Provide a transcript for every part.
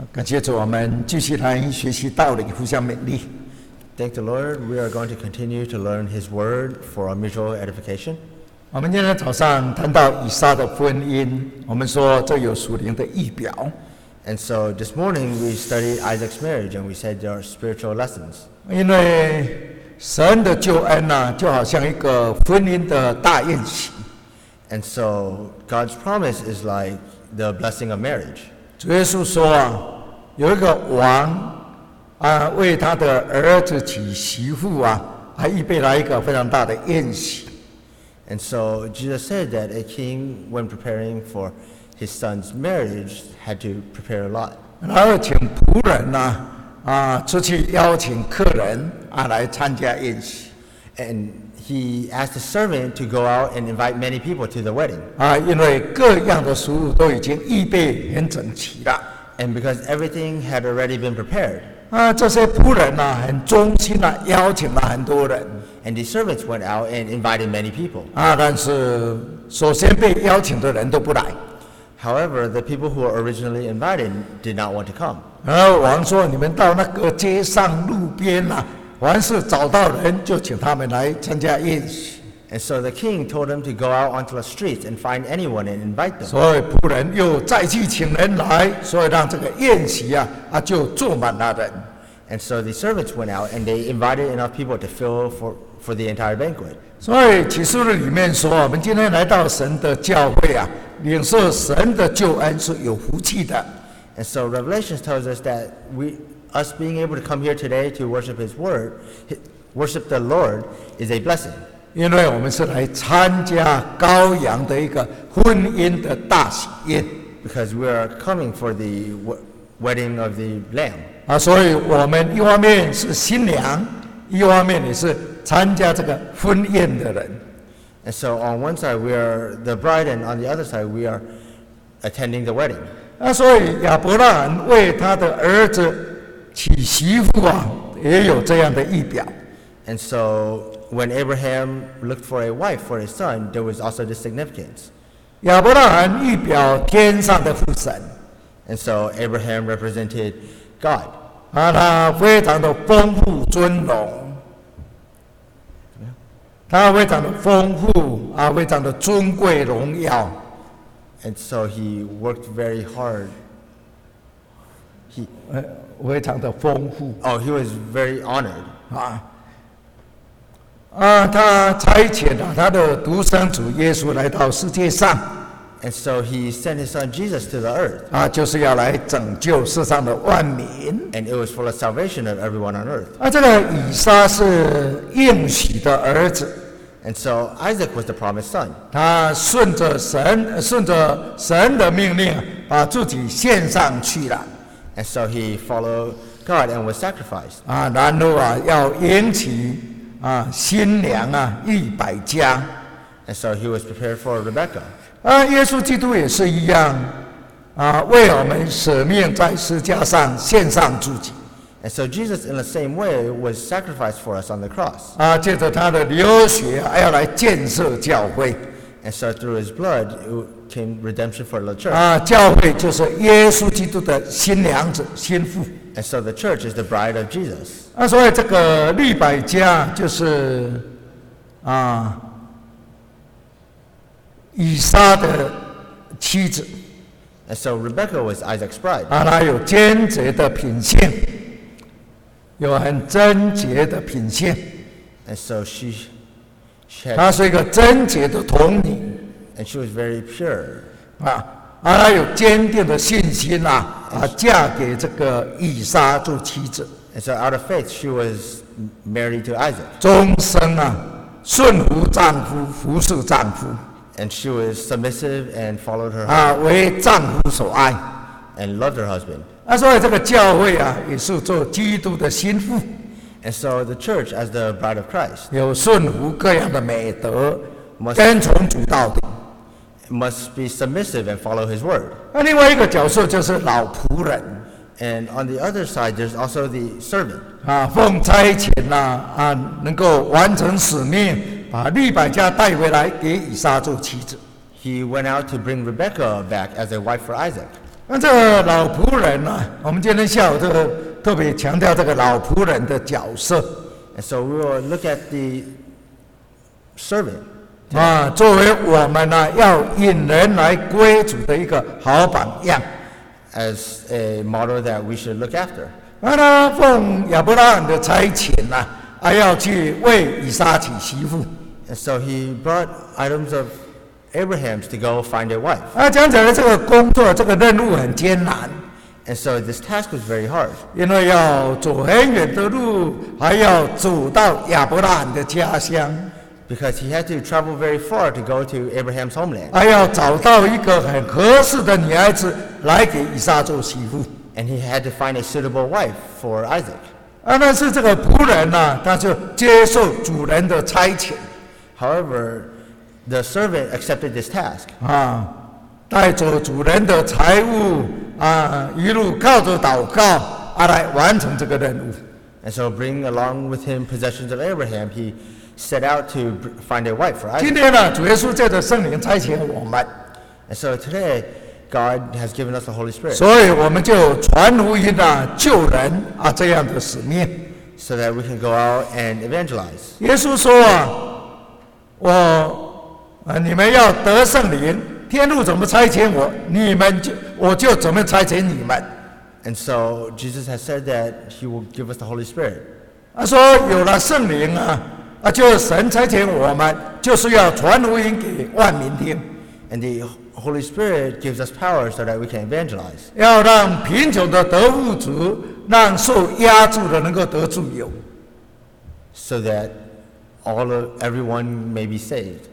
感谢主，我们继续来学习道理，互相勉励。 Thank the Lord. We are going to continue to learn His Word for our mutual edification. 我们今天早上谈到以撒的婚姻，我们说这有属灵的预表。 And so this morning we studied Isaac's marriage, and we said there are spiritual lessons. 因为神的救恩就好像一个婚姻的大宴席。 And so God's promise is like the blessing of marriage. 主耶稣说有一个王为他的儿子娶媳妇还预备了一个非常大的宴席。 And so Jesus said that a king, when preparing for his son's marriage, had to prepare a lot. 然后请仆人出去邀请客人来参加宴席。 And he asked the servant to go out and invite many people to the wedding. 因为各样的食物都已经预备很整齐了。 And because everything had already been prepared. 这些仆人很忠心邀请了很多人。 And the servants went out and invited many people. 但是首先被邀请的人都不来。 However, the people who were originally invited did not want to come. 然后王说：“你们到那个街上路边凡是找到人，就请他们来参加宴席。” And so the king told them to go out onto the streets and find anyone and invite them. 所以仆人又再去请人来，所以让这个宴席就坐满了人。 And so the servants went out and they invited enough people to fill for the entire banquet. 所以启示录里面说，我们今天来到神的教会领受神的救恩是有福气的。 And so Revelation tells us that us being able to come here today to worship His Word, worship the Lord, is a blessing. 因为我们是来参加羔羊的一个婚姻的大喜宴。 Because we are coming for the wedding of the Lamb. 所以我们一方面是新娘，一方面也是参加这个婚宴的人。 And so on one side we are the bride, and on the other side we are attending the wedding. 所以亚伯拉罕为他的儿子娶媳妇也有这样的预表。 And so when Abraham looked for a wife for his son, there was also this significance. 亚伯拉罕预表天上的父神。 And so Abraham represented God. 他非常的丰富尊荣，他非常的丰富非常的尊贵荣耀。 And so he worked very hard. 非常的丰富。 He was very honored. 他差遣了他的独生子耶稣来到世界上。 And so he sent his son Jesus to the earth. 就是要来拯救世上的万民。 And it was for the salvation of everyone on earth. 这个以撒是应许的儿子。 And so Isaac was the promised son. 他顺着神的命令，把自己献上去了。 And so he followed God and was sacrificed. 然后要迎娶新娘100家。 And so he was prepared for Rebecca. 耶稣基督也是一样，为我们舍命在十字架上献上自己。 And so Jesus, in the same way, was sacrificed for us on the cross. 借着他的流血要来建设教会。 And so through his blood came redemption for the church. 教会就是耶稣基督的新娘子、新妇。 And so the church is the bride of Jesus. 所以这个利百加就是以撒的妻子。 And so Rebecca was Isaac's bride. 她有贞洁的品性，有很贞洁的品性。 And so she had. 她是一个贞洁的童女。 And she was very pure. 她有坚定的信心嫁给这个以撒做妻子。 And so out of faith, she was married to Isaac. 终生顺服丈夫，服侍丈夫。 And she was submissive and followed her husband. 为丈夫所爱。 And loved her husband. 所以这个教会也是做基督的心腹。 And so the church, as the bride of Christ, 有顺服各样的美德，跟从主到底。 must be submissive and follow His word. 另外一个角色就是老仆人。 And on the other side, there's also the servant. 奉差遣能够完成使命，把利百加带回来给以撒做妻子。 He went out to bring Rebecca back as a wife for Isaac. 那这个老仆人呢、我们今天下午就特别强调这个老仆人的角色 And so we will look at the servant 作为我们呢、要引人来归主的一个好榜样。 as a model that we should look after. 他奉亚伯拉罕的差遣呐、要去为以撒娶媳妇。 And so he brought items of Abraham's to go find a wife. 讲起来这个工作这个任务很艰难， And so this task was very hard 因为要走很远的路，还要走到亚伯拉罕的家乡， because he had to travel very far to go to Abraham's homeland. 还要找到一个很合适的女孩子来给以撒做媳妇。 And he had to find a suitable wife for Isaac. 但是这个仆人呢、他就接受主人的差遣 However, the servant accepted this task 带走主人的财物一路靠着祷告来完成这个任务。 And so bringing along with him possessions of Abraham, he set out to find a wife for 今 Isaac. 天呢，主耶稣借着圣灵差遣我们， And so today, God has given us the Holy Spirit 所以我们就传福音救人这样的使命。 so that we can go out and evangelize. 耶稣说你们要得圣灵，天父怎么差遣我，我就怎么差遣你们。 And so Jesus has said that he will give us the Holy Spirit. 他说有了圣灵就是神差遣我们，就是要传福音给万民听， And the Holy Spirit gives us power so that we can evangelize, 要让贫穷的得富足，让受压制的能够得自由。 so that everyone may be saved.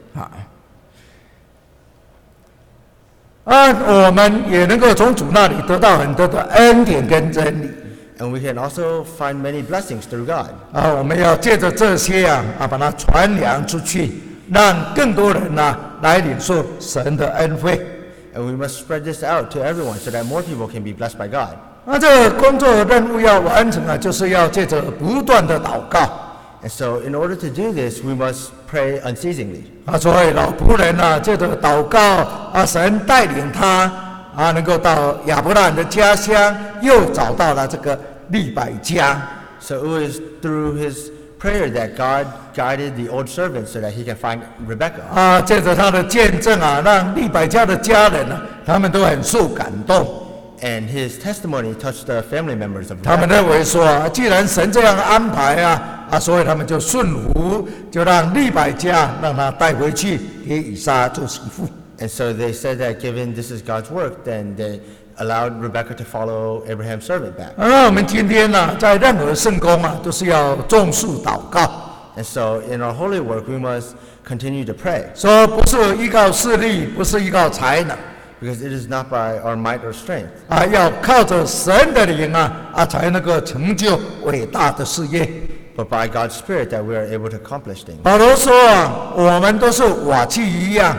我们也能够从主那里得到很多的恩典跟真理。 And we can also find many blessings through God. 我们要借着这些把它传扬出去，让更多人来领受神的恩惠。 And we must spread this out to everyone so that more people can be blessed by God. 这个工作任务要完成就是要借着不断的祷告。 And so in order to do this, we must pray unceasingly. 所以老仆人借着祷告神带领他能够到亚伯拉罕的家乡，又找到了这个利百加。 So it was through his prayer that God guided the old servant so that he can find Rebecca. 借着他的见证让利百加的家人他们都很受感动。 And his testimony touched the family members of 他们 Rebecca. 认为说，既然神这样安排所以他们就顺服，就让利百加让他带回去给以撒做媳妇。 And so they said that given this is God's work, then they allowed Rebecca to follow Abraham's servant back. 我们今天在任何圣工都是要重视祷告。 And so in our holy work, we must continue to pray, 说不是依靠势力，不是依靠才能， because it is not by our might or strength, 要靠着神的灵才能够成就伟大的事业。 but by God's Spirit that we are able to accomplish things. 保罗说我们都是瓦器一样，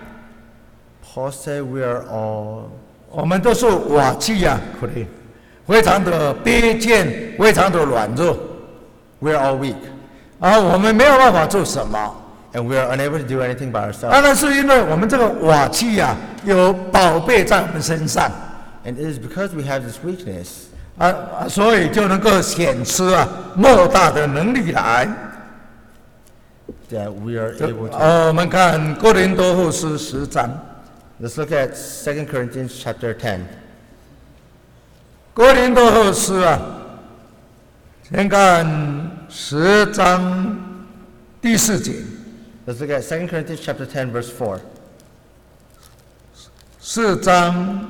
Paul said we are all 我们都是瓦器可怜，非常的卑贱，非常的软弱。 we are all weak, 我们没有办法做什么。 and we are unable to do anything by 当 ourselves. 然是因为我们这个瓦器有宝贝在我们身上， And it is because we have this weakness 所以就能够显出莫大的能力来。 that we are able to. 我们看哥林多后书10章， Let's look at 2 Corinthians chapter 10. 哥林多后书先看10章第4节， Let's look at 2 Corinthians chapter 10, verse 4. 4章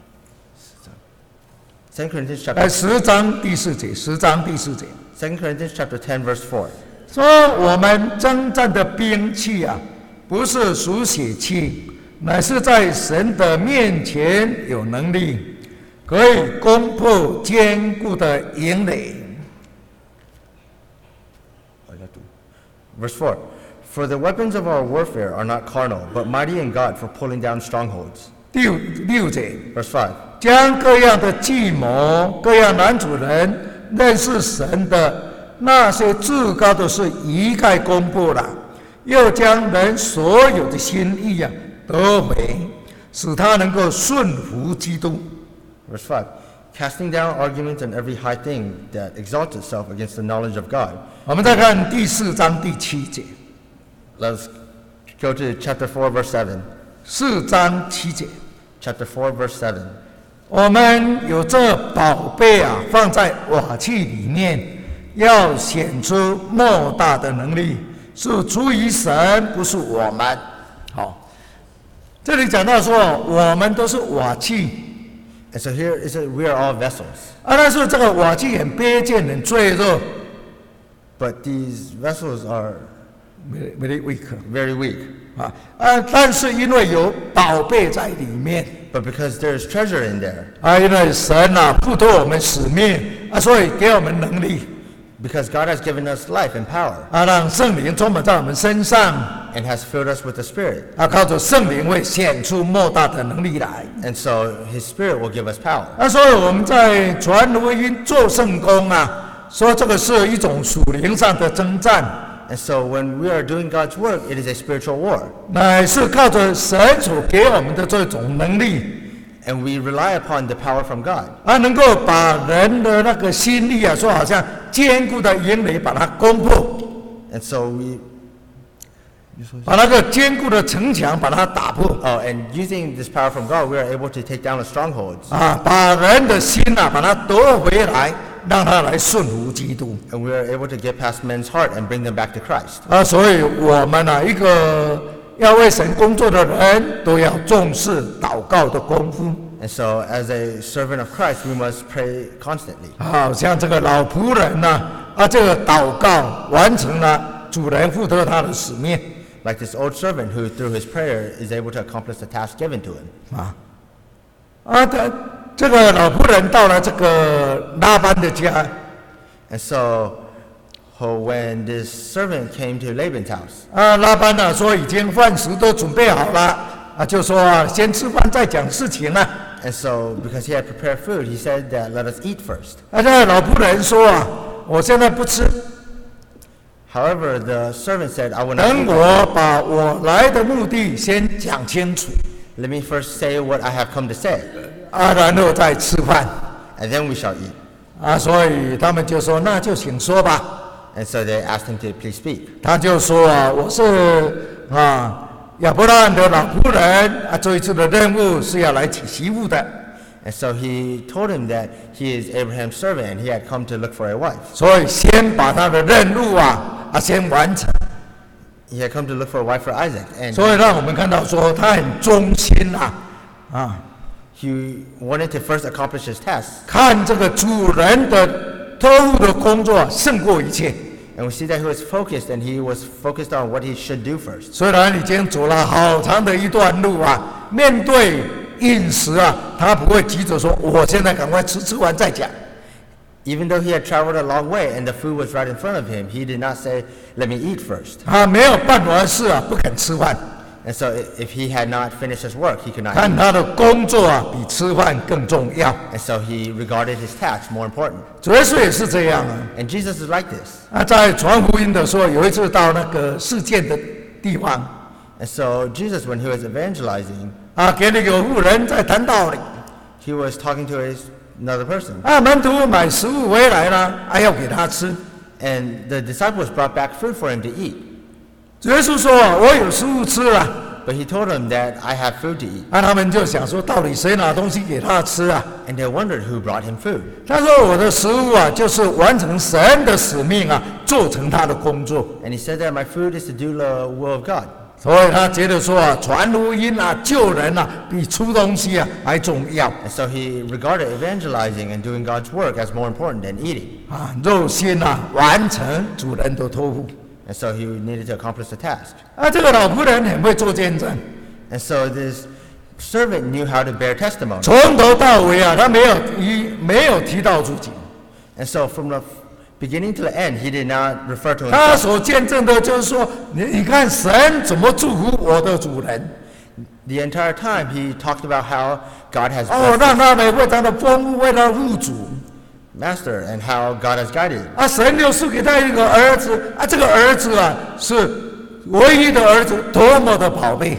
2 Corinthians chapter 10章第4节，10章第4节 2 Corinthians chapter 10, verse 4. 说我们征战的兵器不是属血气，乃是在神的面前有能力，可以攻破坚固的营垒。 Verse 4. For the weapons of our warfare are not carnal, but mighty in God for pulling down strongholds. 第6节， Verse 5. 将各样的计谋、各样男主人认识神的那些至高的事一概公布了，又将人所有的心意得回，使他能够顺服基督。 Verse 5. Casting down arguments and every high thing that exalts itself against the knowledge of God. 我们再看第4章第7节。 Let's go to chapter 4, verse 7. 4章7节， Chapter 4, verse 7. 我们有这宝贝啊，放在瓦器里面，要显出莫大的能力，是出于神，不是我们。好，这里讲到说，我们都是瓦器 And so here it says we are all vessels. 啊，但是这个瓦器很卑贱、很脆弱 But these vessels are ，very weak very weak. 但是因为有宝贝在里面。 But because there's treasure in there. 因为神啊，付托我们使命啊，所以给我们能力 Because God has given us life and power 啊，让圣灵充满在我们身上 and has filled us with the Spirit. 啊，靠着圣灵会显出莫大的能力来 And so His Spirit will give us power. 啊，所以我们在传福音做圣工啊，说这个是一种属灵上的征战， And so when we are doing God's work, it is a spiritual war. 乃是靠着神所给我们的这种能力 And we rely upon the power from God. 啊，能够把人的那个心力啊，说好像坚固的营垒把它攻破， And so we 把那个坚固的城墙把它打破。 and using this power from God, we are able to take down the strongholds. 啊，把人的心啊，把它夺回来，让他来顺服基督 And we are able to get past men's heart and bring them back to Christ. 啊，所以我们啊，一个要为神工作的人，都要重视祷告的功夫。 And so as a servant of Christ, we must pray constantly. 好像这个老仆人呐、这个祷告完成了主人付托他的使命 Like this old servant who, through his prayer, is able to accomplish the task given to him. 这个老仆人到了这个拉班的家 And so when this servant came to Laban's house, 拉班呢、说已经饭食都准备好了就说先吃饭再讲事情了 and so because he had prepared food, he said that let us eat first. 这个老仆人说我现在不吃， However, the servant said, I will not 等 eat. 我把我来的目的先讲清楚 Let me first say what I have come to say, 然后再吃饭 and then we shall eat. 所以他们就说那就请说吧。 And so they asked him to please speak. 他就说我是亚伯拉罕的老仆人这一次的任务是要来娶媳妇的， And so he told him that he is Abraham's servant and he had come to look for a wife. 所以先把他的任务先完成。 He had come to look for a wife for Isaac, and 所以让我们看到说他很忠心 he wanted to first accomplish his task. 看这个主人的托付的工作胜过一切。 And we see that he was focused, and he was focused on what he should do first. 虽然已经走了好长的一段路面对饮食他不会急着说我现在赶快吃完再讲。 Even though he had traveled a long way and the food was right in front of him, he did not say, let me eat first. 没有办完事不肯吃饭。 And so if he had not finished his work, he could not 看 eat. 他的工作比吃饭更重要。 And so he regarded his task more important. 主耶稣也是这样 And Jesus is like this. 在传福音的时候，有一次到那个事件的地方 And so Jesus, when he was evangelizing, 给那个妇人在谈道理 he was talking to another person. 门徒买食物回来了要给他吃。 And the disciples brought back food for him to eat. 主耶稣说我有食物吃了 But he told them that I have food to eat. 他们就想说到底谁拿东西给他吃 And they wondered who brought him food. 他说我的食物就是完成神的使命做成他的工作。 And he said that my food is to do the will of God. 所以他觉得说传福音救人比出东西还重要 And so he regarded evangelizing and doing God's work as more important than eating. 肉心完成主人的托付 And so he needed to accomplish the task. 这个老仆人很会做见证 And so this servant knew how to bear testimony. 从头到尾他没有提到自己 And so from the beginning to the end, he did not refer to 他 himself. 所见证的就是说你看神怎么祝福我的主人 The entire time, he talked about how God has blessed 让他的为他的丰富为他的富足 his master and how God has guided him. 神又赐给他一个儿子这个儿子是唯一的儿子多么的宝贝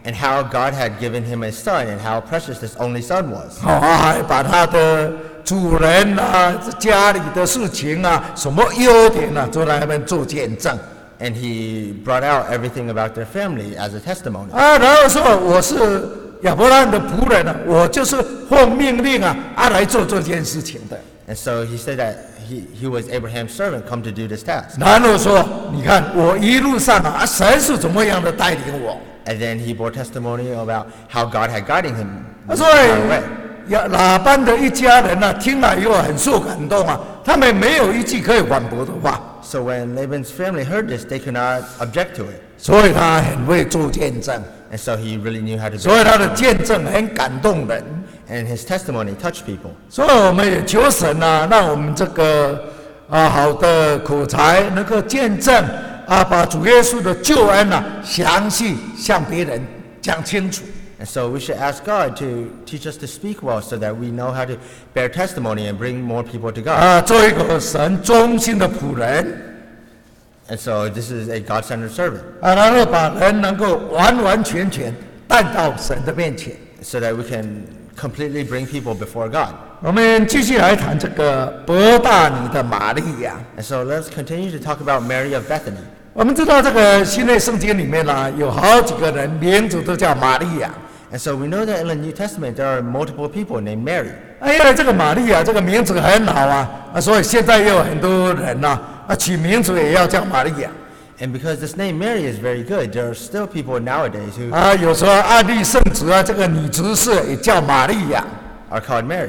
and how God had given him a son and how precious this only son was. 还把他的主人啊、家里的事情啊、什么优点啊，都来那边做见证。 And he brought out everything about their family as a testimony. 然后说我是亚伯拉罕的仆人啊，我就是奉命令啊来做这件事情的。 And so he said that he was Abraham's servant come to do this task. 然后说，你看我一路上啊，神是怎么样的带领我。 And then he bore testimony about how God had guided him. 所以拉班的一家人啊，听了以后很受感动啊，他们没有一句可以反驳的话。 So when Laban's family heard this, they could not object to it. 所以他很会做见证。 And so he really knew how to. 所以他的见证很感动人。 And his testimony touched people. 所以我们也求神啊，让我们这个好的口才能够见证把主耶稣的救恩啊，详细向别人讲清楚。 And so we should ask God to teach us to speak well, so that we know how to bear testimony and bring more people to God. 做一个神忠心的仆人。 And so this is a God-centered servant. 然后把人能够完完全全带到神的面前。 So that we can completely bring people before God. 我们继续来谈这个伯大尼的玛利亚。 And so let's continue to talk about Mary of Bethany. 我们知道这个新约圣经里面呢，有好几个人名字都叫玛利亚。 And so we know that in the New Testament there are multiple people named Mary. 因为这个玛利亚这个名字很好啊，所以现在也有很多人取名字也要叫玛利亚。 And because this name Mary is very good, there are still people nowadays who 有时候安利圣子这个女执事也叫玛利亚。 are called Mary.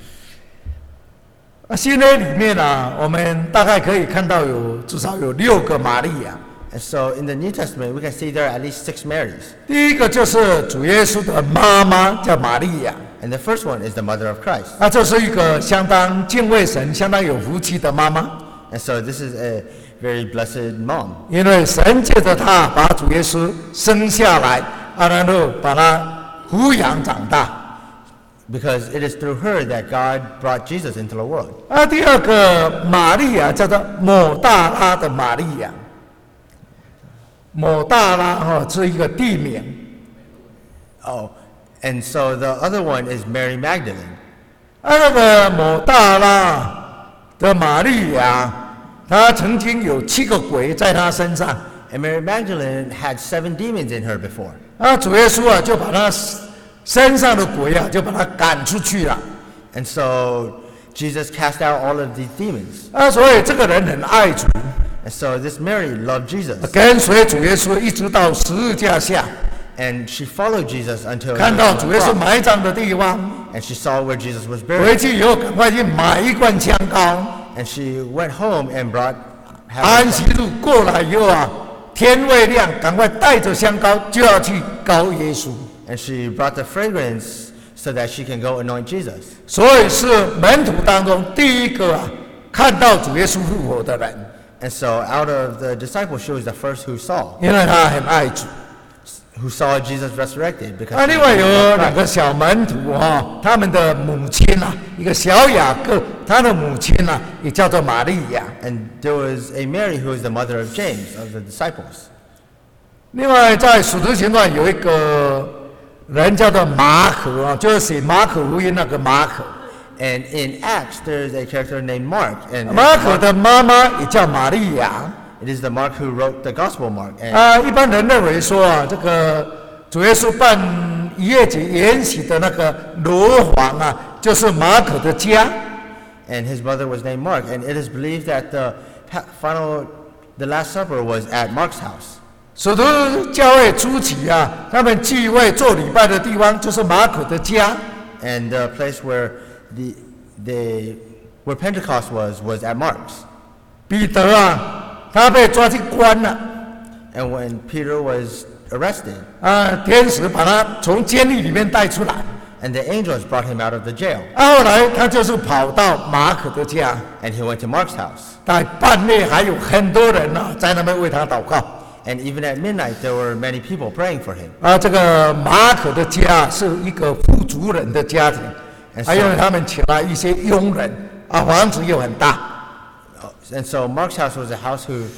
新约里面我们大概可以看到至少有6个玛利亚。 And so in the New Testament, we can see there are at least 6 Marys. 第一个就是主耶稣的妈妈叫玛利亚。 And the first one is the mother of Christ. 这是一个相当敬畏神、相当有福气的妈妈。 And so this is a very blessed mom. 因为神借着她把主耶稣生下来，然后把他抚养长大。 Because it is through her that God brought Jesus into the world. 第二个玛利亚叫做抹大拉的玛利亚。抹大拉是一个地名。 Oh, and so the other one is Mary Magdalene. 那个抹大拉的玛利亚，她曾经有7个鬼在她身上。 And Mary Magdalene had 7 demons in her before. 主耶稣就把她身上的鬼就把她赶出去了。 And so Jesus cast out all of these demons. 所以这个人很爱主。 And so this Mary loved Jesus. 跟随主耶稣一直到十字架下。 And she followed Jesus until 看到主耶稣埋葬的地方。 And she saw where Jesus was buried. 回去以后赶快去买一罐香膏。 And she went home and brought. 安息日过来以后天未亮，赶快带着香膏就要去膏耶稣。 And she brought the fragrance so that she can go anoint Jesus. 所以是门徒当中第一个看到主耶稣复活的人。 And so out of the disciples, she was the first who saw. 因为他很爱主。 Who saw Jesus resurrected because. 另外有2个小门徒他们的母亲一个小雅各，他的母亲也叫做玛利亚。 And there was a Mary who was the mother of James of the disciples. 另外在使徒行传有一个人叫做马可就是写马可福音那个马可。 And in Acts, there is a character named Mark. And 马可的妈妈也叫玛利亚。 It is the Mark who wrote the Gospel Mark. 一般人认为说这个主耶稣办逾越节筵席的那个罗房就是马可的家。 And his mother was named Mark, and it is believed that the Last Supper was at Mark's house. 使徒教会初期他们聚会做礼拜的地方就是马可的家。 And the place where where Pentecost was at Mark's. 彼得他被抓去关了。 And when Peter was arrested. 天使把他从监狱里面带出来。 And the angels brought him out of the jail. 后来他就是跑到马可的家。 And he went to Mark's house. 在半夜还有很多人在那边为他祷告。 And even at midnight, there were many people praying for him. 这个马可的家是一个富足人的家庭，还有他们请来一些佣人，房子又很大。 And so Mark's house was a house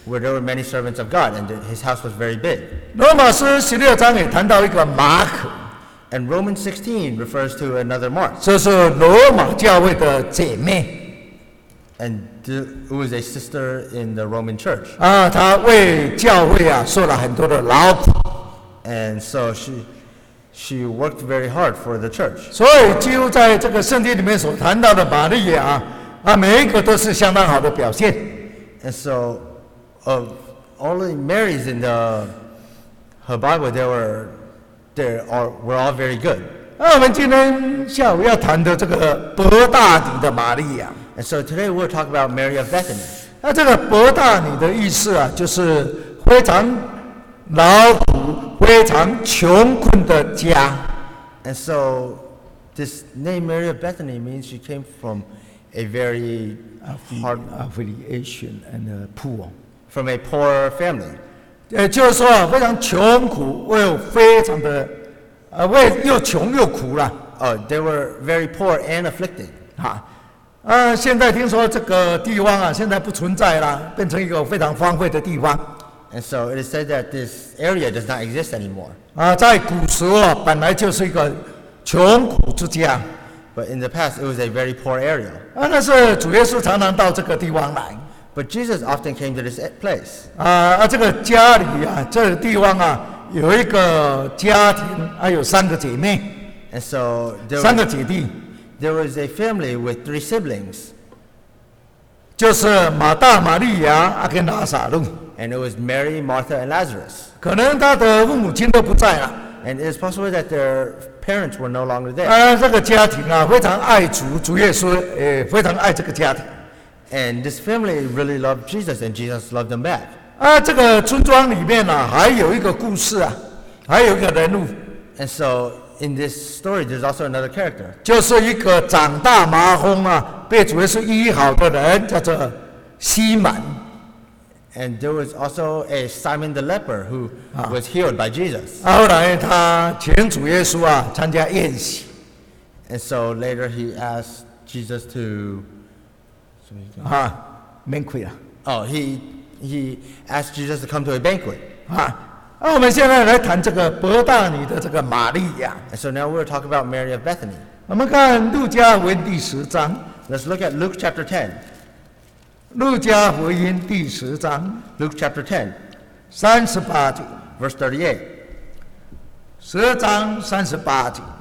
where there were many servants of God, and his house was very big. 罗马书16章也谈到一个马可， And Romans 16 refers to another Mark, 这是罗马教会的姐妹 and who was a sister in the Roman church. 啊，她为教会啊受了很多的劳苦， And so she worked very hard for the church. 所以几乎在这个圣经里面所谈到的玛利亚啊，每一个都是相当好的表现。 And so, of all the Marys in her Bible, were all very good. 那我们今天下午要谈的这个伯大尼的玛利亚， And so today we'll talk about Mary of Bethany. 那这个伯大尼的意思啊，就是非常劳苦、非常穷困的家。 And so this name Mary of Bethany means she came from a very hard, affiliation and poor， from a poor family. 就是说啊，非常穷苦，又非常的又穷又苦啦。 They were very poor and afflicted. 现在听说这个地方啊，现在不存在啦，变成一个非常荒废的地方。 And so it is said that this area does not exist anymore. 在古时候啊，本来就是一个穷苦之家。 But in the past, it was a very poor area. 但是主耶稣常常到这个地方来。 But Jesus often came to this place. 这个家里啊，这个地方啊，有一个家庭，有3个姐妹， And so 3个姐弟， there was a family with 3 siblings. 就是马大、玛利亚跟拉撒路。 And it was Mary, Martha, and Lazarus. 可能他的父母亲都不在了。 And it is possible that their parents were no longer there. 这个家庭啊，非常爱主耶稣，也非常爱这个家庭。 And this family really loved Jesus, and Jesus loved them back. 这个村庄里面呢，还有一个故事啊，还有一个人物， And so in this story, there's also another character. 就是一个长大麻风啊，被主耶稣医好的人，叫做西满。 And there was also a Simon the leper who was healed by Jesus. 后来他请主耶稣啊参加宴席。 And so later he asked Jesus to. 免亏了。 He asked Jesus to come to a banquet. 我们现在来谈这个伯大尼的这个玛利亚。 And so now we'll talk about Mary of Bethany. 我们看路加福音第10章。 Let's look at Luke chapter 10. 路加福音第10章 Luke chapter 10, 38节。 verse 38. 10章38节。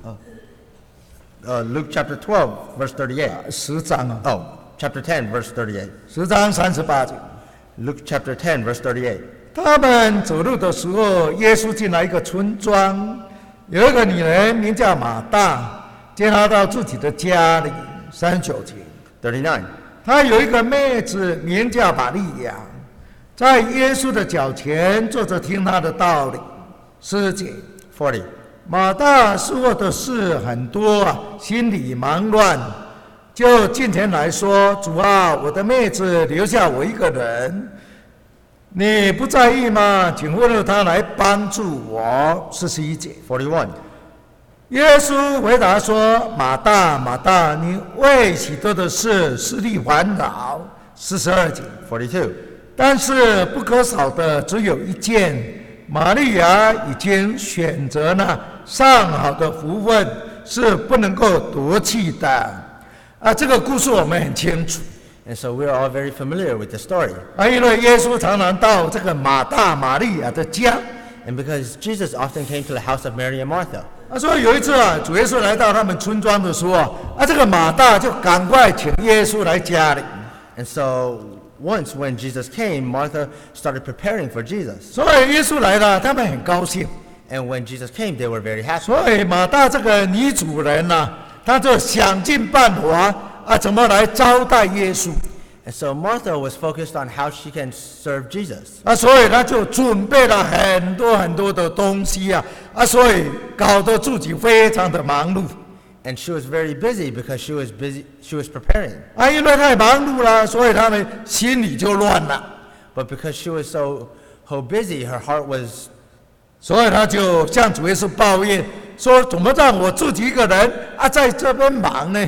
Luke chapter 12, verse 38. 10章啊。 Oh, chapter 10, verse 38. 10章38节。 Luke chapter 10, verse 38. 他们走路的时候，耶稣进来一个村庄，有一个女人名叫马大，接他到自己的家里。39节。 39. 他有一个妹子名叫玛利亚，在耶稣的脚前坐着听他的道理。40节。 40. 马大伺候的事很多啊，心里忙乱，就近前来说：“主啊，我的妹子留下我一个人，你不在意吗？请吩咐他来帮助我。”41节。 41. 耶稣回答说：“马大，马大，你为许多的事思虑烦恼。”42节。 42. 但是不可少的只有一件，玛利亚已经选择了上好的福分，是不能够夺去的。这个故事我们很清楚。 And so we are all very familiar with the story. 因为耶稣常常到这个马大、玛利亚的家。 And because Jesus often came to the house of Mary and Martha. 所以有一次主耶稣来到他们村庄的时候，这个马大就赶快请耶稣来家里。 And so once when Jesus came, Martha started preparing for Jesus. 所以耶稣来了，他们很高兴。 And when Jesus came, they were very happy. 所以马大这个女主人她就想尽办法怎么来招待耶稣。 And so Martha was focused on how she can serve Jesus. 所以她就准备了很多很多的东西所以搞得自己非常的忙碌。 And she was very busy because she was preparing. 因为太忙碌了，所以他们心里就乱了。 But because she was so busy, her heart was. 所以她就向主耶稣抱怨说：“怎么让我自己一个人在这边忙呢？”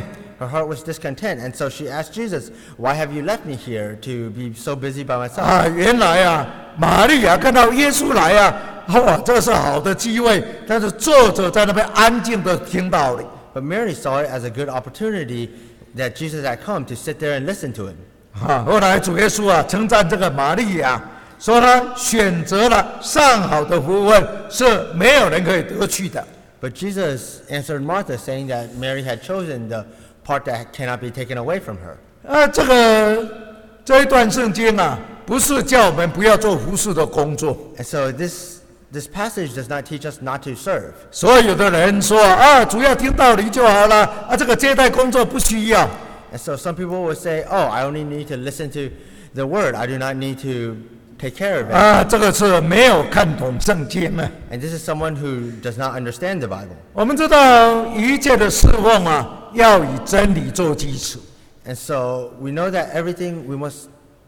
Her heart was discontent, and so she asked Jesus, "Why have you left me here to be so busy by myself?" 啊，原来啊，玛利亚看到耶稣来啊，哇，这是好的机会，但是坐着在那边安静的听道理。 But Mary saw it as a good opportunity that Jesus had come to sit there and listen to him. 啊，后来主耶稣啊称赞这个玛利亚，说她选择了上好的福分，是没有人可以得去的。 But Jesus answered Martha, saying that Mary had chosen the part that cannot be taken away from her. 这一段圣经啊，不是叫我们不要做服侍的工作。 And so this passage does not teach us not to serve. 所以有的人说啊，主要听道理就好了啊，这个接待工作不需要。 And so some people will say, "Oh, I only need to listen to the word. I do not need to take care of it." 啊，这个是没有看懂圣经啊。 And this is someone who does not understand the Bible. 我们知道一切的侍奉啊，要以真理做基础。 And so we know that everything we must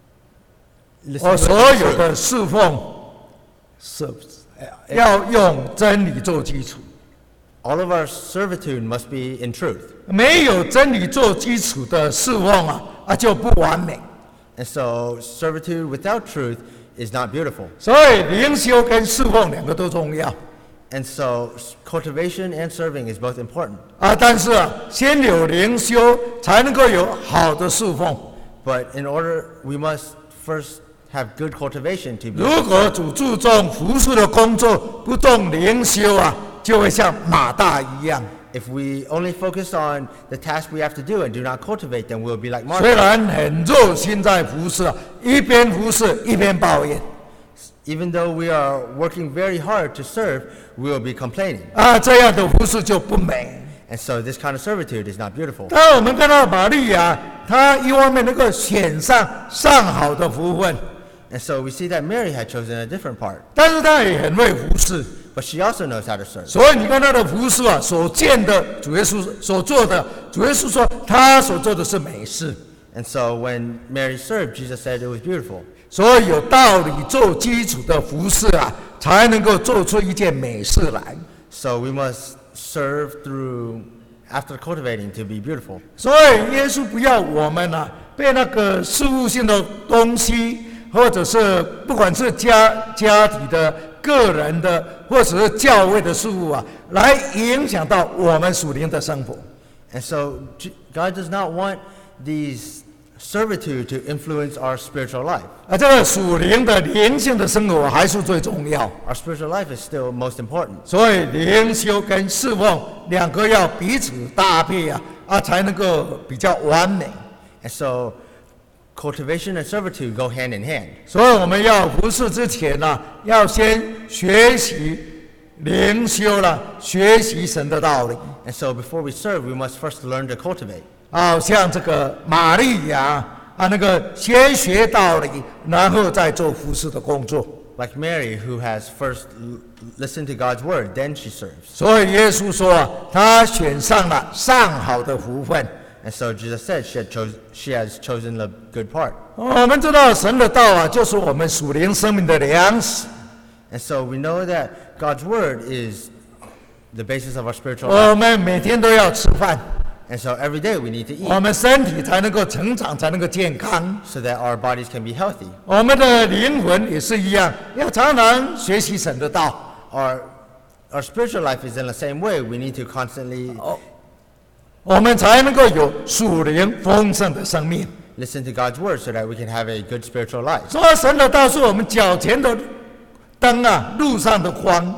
listen to. 所有的侍奉是要用真理做基础。 All of our servitude must be in truth. 没有真理做基础的侍奉啊，就不完美。 And so servitude without truth is not beautiful. 所以灵修跟侍奉两个都重要 And so cultivation and serving is both important. 啊。但是啊，先有灵修，才能够有好的侍奉。 But in order, we must first have good cultivation to be. 如果主注重服侍的工作，不重灵修啊，就会像马大一样。 If we only focus on the task we have to do and do not cultivate, then we'll be like 虽 Martha. 然很热心在服侍啊，一边服侍一边抱怨 Even though we are working very hard to serve, we will be complaining. 啊，这样的服侍就不美。 And so this kind of servitude is not beautiful. 当我们看到玛利亚，她一方面能够选上上好的福分， And so we see that Mary had chosen a different part, 但是她也很会服侍。 but she also knows how to serve. 所以你看她的服侍啊，所见的主耶稣所做的，主耶稣说他所做的是美事。 And so when Mary served, Jesus said it was beautiful. 所以有道理做基础的服侍啊，才能够做出一件美事来。 So we must serve through, after cultivating, to be beautiful. 所以耶稣不要我们啊，被那个事物性的东西，或者是不管是家庭的、个人的，或者是教会的事物啊，来影响到我们属灵的生活。 And so God does not want these servitude to influence our spiritual life. 啊，这个属灵的灵性的生活还是最重要。 Our spiritual life is still most important. 所以灵修跟侍奉两个要彼此搭配啊，才能够比较完美。 And so cultivation and servitude go hand in hand. 所以我们要服侍之前呢，要先学习灵修了，学习神的道理。 And so before we serve, we must first learn to cultivate. 好像这个玛利亚啊，那个先学道理，然后再做服侍的工作。 Like Mary, who has first listened to God's word, then she serves. 所以耶稣说啊，他选上了上好的福分。 And so Jesus said she has chosen the good part. 我们知道神的道啊，就是我们属灵生命的粮食。 And so we know that God's word is the basis of our spiritual life. 我们每天都要吃饭， And so every day we need to 我 eat 们身体才能够成长，才能够健康。 so that our bodies can be healthy. 我们的灵魂也是一样，要常常学习神的道。 Our spiritual life is in the same way. We need to constantly 我们才能够有属灵丰盛的生命。 listen to God's word so that we can have a good spiritual life. 所以神的道是我们脚前的灯啊，路上的光。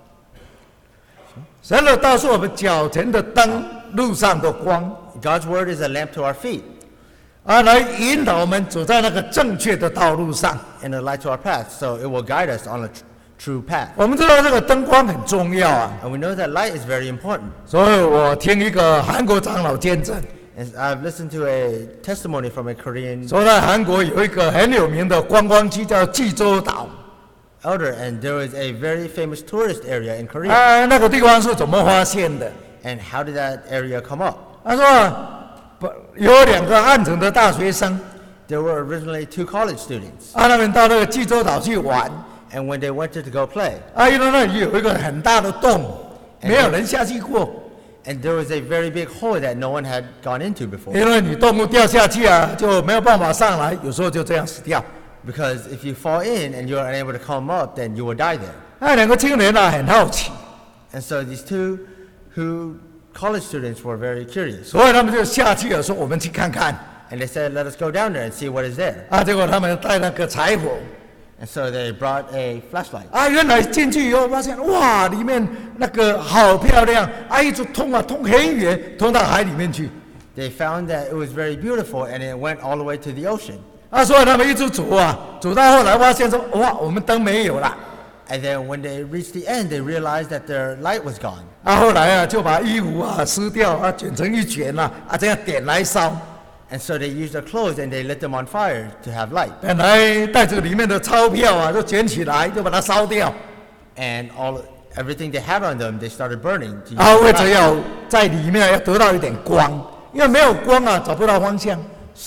神的道是我们脚前的灯，路上的光， God's word is a lamp to our feet 啊，来引导我们走在那个正确的道路上。 and a light to our path. So it will guide us on a true path. 我们知道这个灯光很重要啊， And we know that light is very important. 所以我听一个韩国长老见证， And I've listened to a testimony from a Korean 说在韩国有一个很有名的观光区叫济州岛， elder, and there is a very famous tourist area in Korea. 啊，那个地方是怎么发现的？ And how did that area come up? 他说不有两个汉城的大学生， There were originally 2 college students, 啊，他们到那个济州岛去玩， and when they wanted to go play, 啊，因为那里有一个很大的洞，没有人下去过， And there was a very big hole that no one had gone into before. 因为你动物掉下去啊，就没有办法上来，有时候就这样死掉。 Because if you fall in and you're unable to come up, then you will die there. 那两个青年啊，很好奇， And so these two college students were very curious. 所以他们就下去了，说我们去看看。 And they said, let us go down there and see what is there. 啊，结果他们带那个柴火， And so they brought a flashlight. 啊，原来进去以后发现，哇，里面那个好漂亮，啊，一直通啊，通很远，通到海里面去。 They found that it was very beautiful and it went all the way to the ocean. 啊，所以他们一直走啊，走到后来发现说，哇，我们灯没有了。 And then when they reached the end, they realized that their light was gone. 啊，后来啊，就把衣服啊撕掉啊，卷成一卷啊，啊，这样点来烧。 And so they used their clothes and they lit them on fire to have light. 本来袋子里面的钞票啊，都卷起来，就把它烧掉。 And everything they had on them, they started burning. To 啊， use 为 the 了 light. 要在里面要得到一点光，因为没有光啊，找不到方向。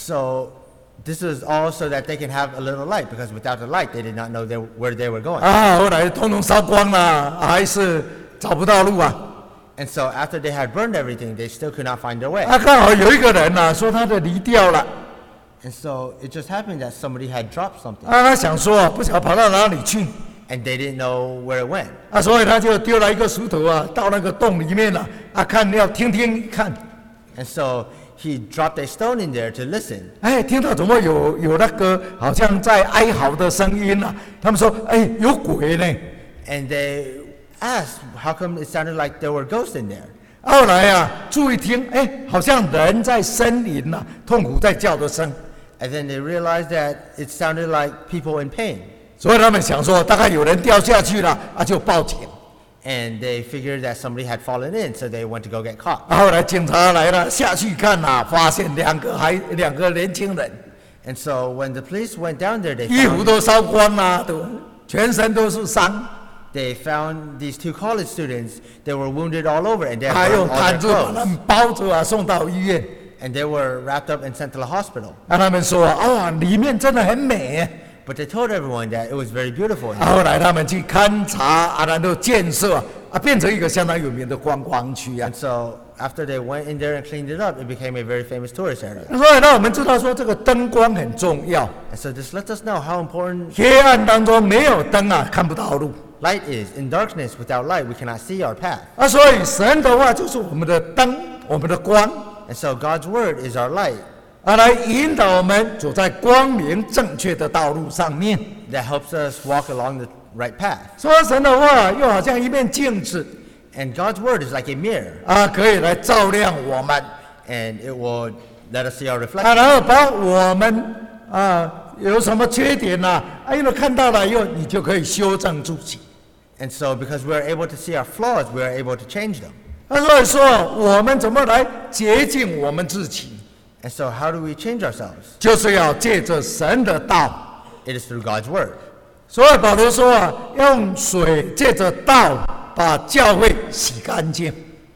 So this was all so that they can have a little light, because without the light, they did not know where they were going. 啊，后来通通烧光了，还是找不到路啊。 And so after they had burned everything, they still could not find their way. 啊，刚好有一个人呐、说他的离掉了， And so it just happened that somebody had dropped something, 啊，他想说啊，不晓得跑到哪里去， and they didn't know where it went. 啊，所以他就丢了一个石头啊，到那个洞里面了，啊，看要听听看， And so he dropped a stone in there to listen. 哎，听到怎么有那个好像在哀嚎的声音啊？他们说，哎，有鬼呢。 And they asked, how come it sounded like there were ghosts in there? 后来啊，注意听，哎，好像人在呻吟呐，痛苦在叫的声。 And then they realized that it sounded like people in pain. 所以他们想说，大概有人掉下去了，啊，就报警。 And they figured that somebody had fallen in, so they went to go get caught. 啊，后来警察来了，下去看呐、发现两个年轻人， And so when the police went down there, 衣服都烧光了，都全身都是伤， they found these two college students. They were wounded all over, and they 还 had 用 burned all 毯 their 子把他 clothes. 们包着啊，送到医院。 And they were wrapped up and sent to the hospital. 啊，他们说啊，里面真的很美。 But they told everyone that it was very beautiful. 啊，后来他们去勘察啊，然后建设啊，变成一个相当有名的观光区啊 And。so after they went in there and cleaned it up, it became a very famous tourist area. 所以呢，我们知道说这个灯光很重要。 And so this lets us know how important 黑暗当中没有灯啊，看不到路 light is. In darkness, without light, we cannot see our path. 啊。所以神的话就是我们的灯，我们的光 And so God's word is our light 啊，来引导我们走在光明正确的道路上面。 that helps us walk along the right path. 说神的话又好像一面镜子 And God's word is like a mirror, 啊，可以来照亮我们 and it will let us see our 啊， reflection. 然后把我们啊有什么缺点呐啊，因为看到了以后，你就可以修正自己。 And so because we are able to see our flaws, we are able to change them. 啊，所以说我们怎么来洁净我们自己， And so how do we change ourselves? 就是要借着神的道。 It is through God's word. 所以保罗说啊，用水借着道把教会洗干净。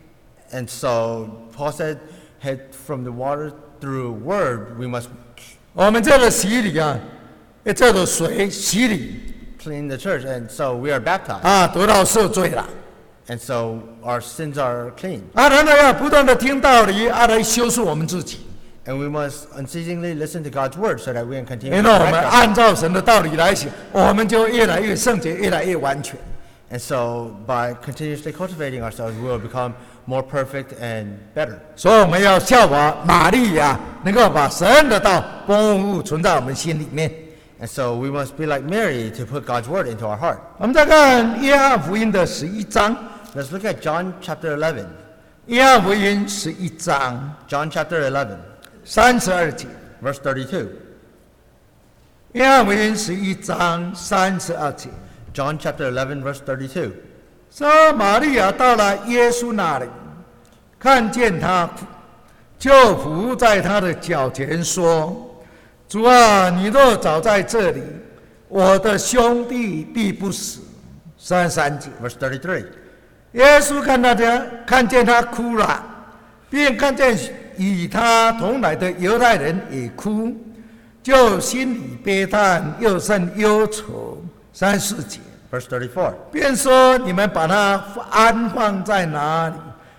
And so Paul said, "Head from the water through word, we must 我们这个洗礼啊，这个水洗礼 clean the church." And so we are baptized. 啊，得到赦罪了 And so our sins are clean. 啊，然后要不断的听道理啊，来修饰我们自己。 And we must unceasingly listen to God's word so that we can continue 因 to 为我们 correct 按 ourselves. 照神的道理来行，我们就越来越圣洁，越来越完全。 And so by continuously cultivating ourselves, we will become more perfect and better. 所以我们要效法玛利亚，能够把神的道丰富存在我们心里面。 And so we must be like Mary to put God's word into our heart. 我们再看约翰福音的11章， Let's look at John chapter 11. 约翰福音11章 John chapter 11, 32节。 verse 32. 约翰福音11章32节， John chapter 11, verse 32. 说玛利亚到了耶稣那里，看见他，就伏在他的脚前说：“主啊，你若早在这里，我的兄弟必不死。”33节， Verse 33. 耶稣看见他哭了，并看见与他同来的犹太人也哭，就心里悲叹，又甚忧愁。34节。 Verse 34. 便说：“你们把他安放在哪里？”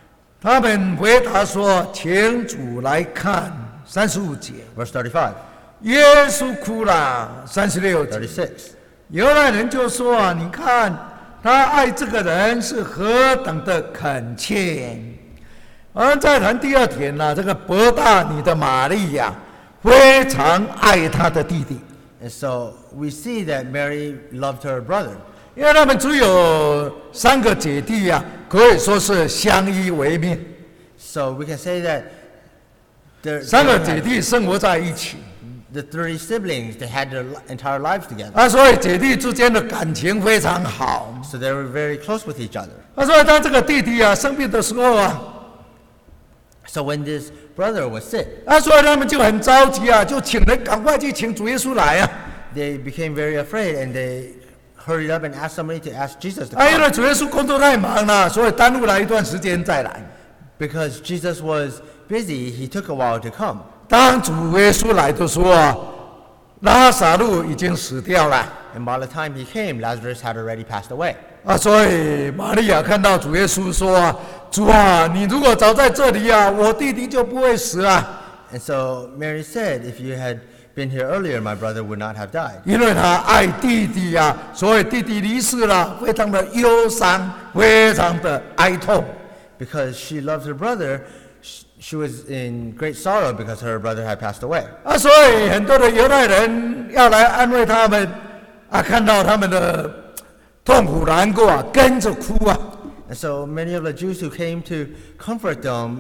他们回答说：“请主来看。”35节， Verse 35, 耶稣哭了。36节， 36. 犹太人就说：“啊，你看他爱这个人是何等的恳切。”而再谈第二点呢，这个伯大尼的玛利亚非常爱他的弟弟， And so we see that Mary loved her brother. 因为他们只有3个姐弟啊，可以说是相依为命。 So we can say that 3个姐弟生活在一起 the 30 siblings, they had their entire lives together. 啊，所以姐弟之间的感情非常好。 So they were very close with each other. 啊，所以当这个弟弟啊生病的时候啊， So when this brother was sick, 啊，所以他们就很着急啊，就请人赶快去请主耶稣来啊。 they became very afraid and they hurried up and asked somebody to ask Jesus to 啊，因 come. 为主耶稣工作太忙了，所以耽误了一段时间再来。 Because Jesus was busy, he took a while to come. 当主耶稣来的时候啊，拉撒路已经死掉了 And by the time he came, Lazarus had already passed away. 啊，所以玛利亚看到主耶稣说啊：“主啊，你如果早在这里啊，我弟弟就不会死啊。” And so Mary said, if you had been here earlier, my brother would not have died. 因为他爱弟弟啊，所以弟弟离世了，非常的忧伤，非常的哀痛。 Because she loved her brother, she was in great sorrow because her brother had passed away. 啊，所以很多的犹太人要来安慰他们，啊，看到他们的痛苦难过啊，跟着哭啊。 And so many of the Jews who came to comfort them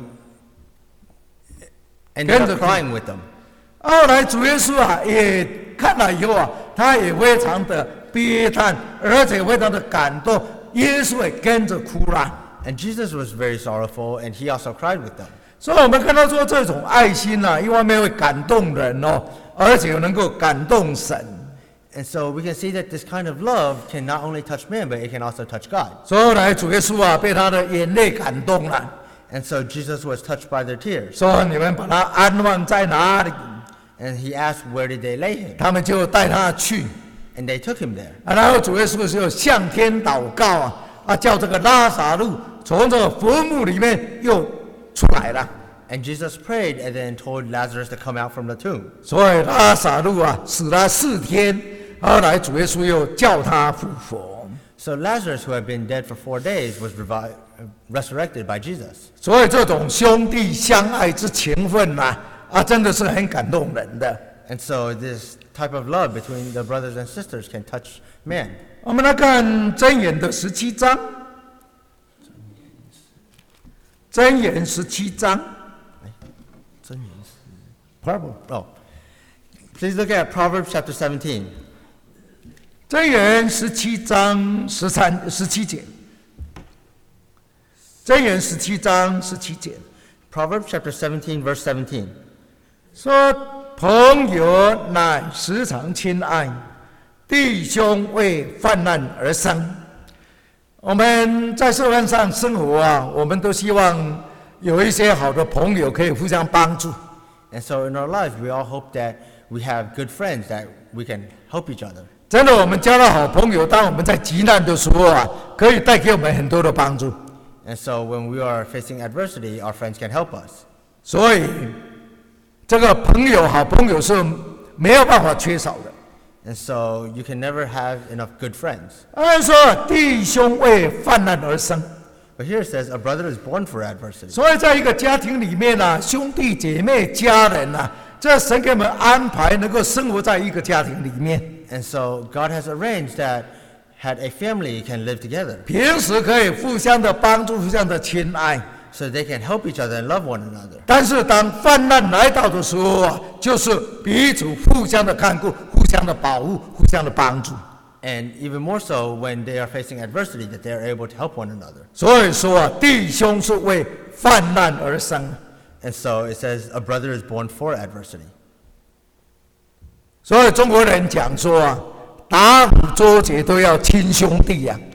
ended up crying with them. 后来主耶稣啊，也看了以后啊，他也非常的悲叹，而且非常的感动，耶稣也跟着哭了。 And Jesus was very sorrowful, and he also cried with them. 所以我们看到说这种爱心啊，一方面会感动人哦，而且能够感动神。 And so we can see that this kind of love can not only touch man, but it can also touch God. 所以后来主耶稣啊，被他的眼泪感动了， And so Jesus was touched by their tears. 说你们把他安放在哪里？ And he asked, where did they lay him? 他们就带他去， And they took him there. 啊，然后主耶稣就向天祷告啊，啊，叫这个拉撒路从这个坟墓里面又出来了。 And Jesus prayed and then told Lazarus to come out from the tomb. 所以拉撒路啊死了4天，后来主耶稣又叫他复活。 So Lazarus, who had been dead for 4 days, was resurrected by Jesus. 所以这种兄弟相爱之情分呐，啊，真的是很感动人的。 And so this type of love between the brothers and sisters can touch man. 我们来看箴言的17章，箴言17章。 Oh, please look at Proverbs chapter 17. 箴言17章17节。箴言17章17节 Proverbs chapter 17, verse 17. 说：“朋友乃时常亲爱，弟兄为患难而生。”我们在社会上生活啊，我们都希望有一些好的朋友可以互相帮助。 And so in our lives, we all hope that we have good friends that we can help each other. 真的，我们交到好朋友，当我们在急难的时候啊，可以带给我们很多的帮助。 And so when we are facing adversity, our friends can help us. 所以，这个朋友、好朋友是没有办法缺少的。 And so you can never have enough good friends. 说弟兄为患难而生， But here it says, a brother is born for adversity. 所以在一个家庭里面啊，兄弟姐妹、家人啊，这神给我们安排能够生活在一个家庭里面， And so God has arranged that had a family can live together. 平时可以互相的帮助、互相的亲爱。 So they can help each other and love one another. 但是当患难来到的时候啊，就是彼此互相的看顾、互相的保护、互相的帮助。 And even more so when they are facing adversity, that they are able to help one another. 所以说啊，弟兄是为患难而生。 And so it says, a brother is born for adversity. 所以中国人讲说啊，打虎捉贼都要亲兄弟呀、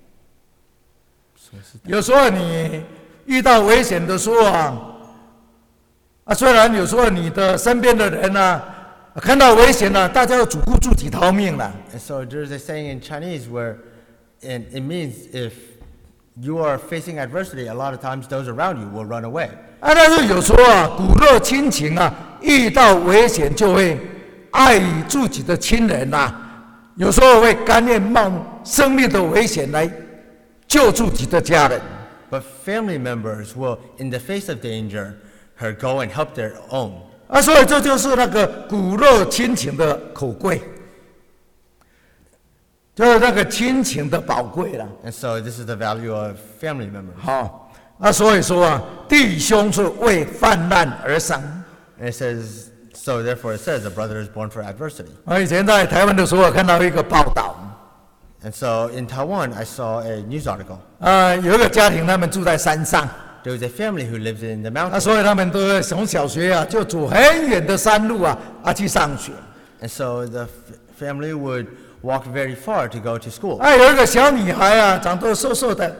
有时候你遇到危险的时候啊，虽然有时候你的身边的人啊，看到危险了、大家要主顾自己逃命了。 And so there's a saying in Chinese where it means if you are facing adversity, a lot of times those around you will run away. 啊，但是有时候啊，骨肉亲情啊，遇到危险就会爱自己的亲人呐、有时候会甘愿冒生命的危险来救自己的家人。 But family members will, in the face of danger, go and help their own. 啊，所以这就是那个骨肉亲情的可贵，就是那个亲情的宝贵了。 And so this is the value of family members. 好，啊，所以说啊，弟兄是为患难而生。 And it says, so therefore it says, a brother is born for adversity. 我以前在台湾的时候看到一个报道， And so in Taiwan, I saw a news article. 有一个家庭，他们住在山上， There was a family who lived in the 啊， mountains. 所以他们都从小学啊就走很远的山路啊去上学。 And so the family would walk very far to go to school. 啊，有一个小女孩啊，长得瘦瘦的，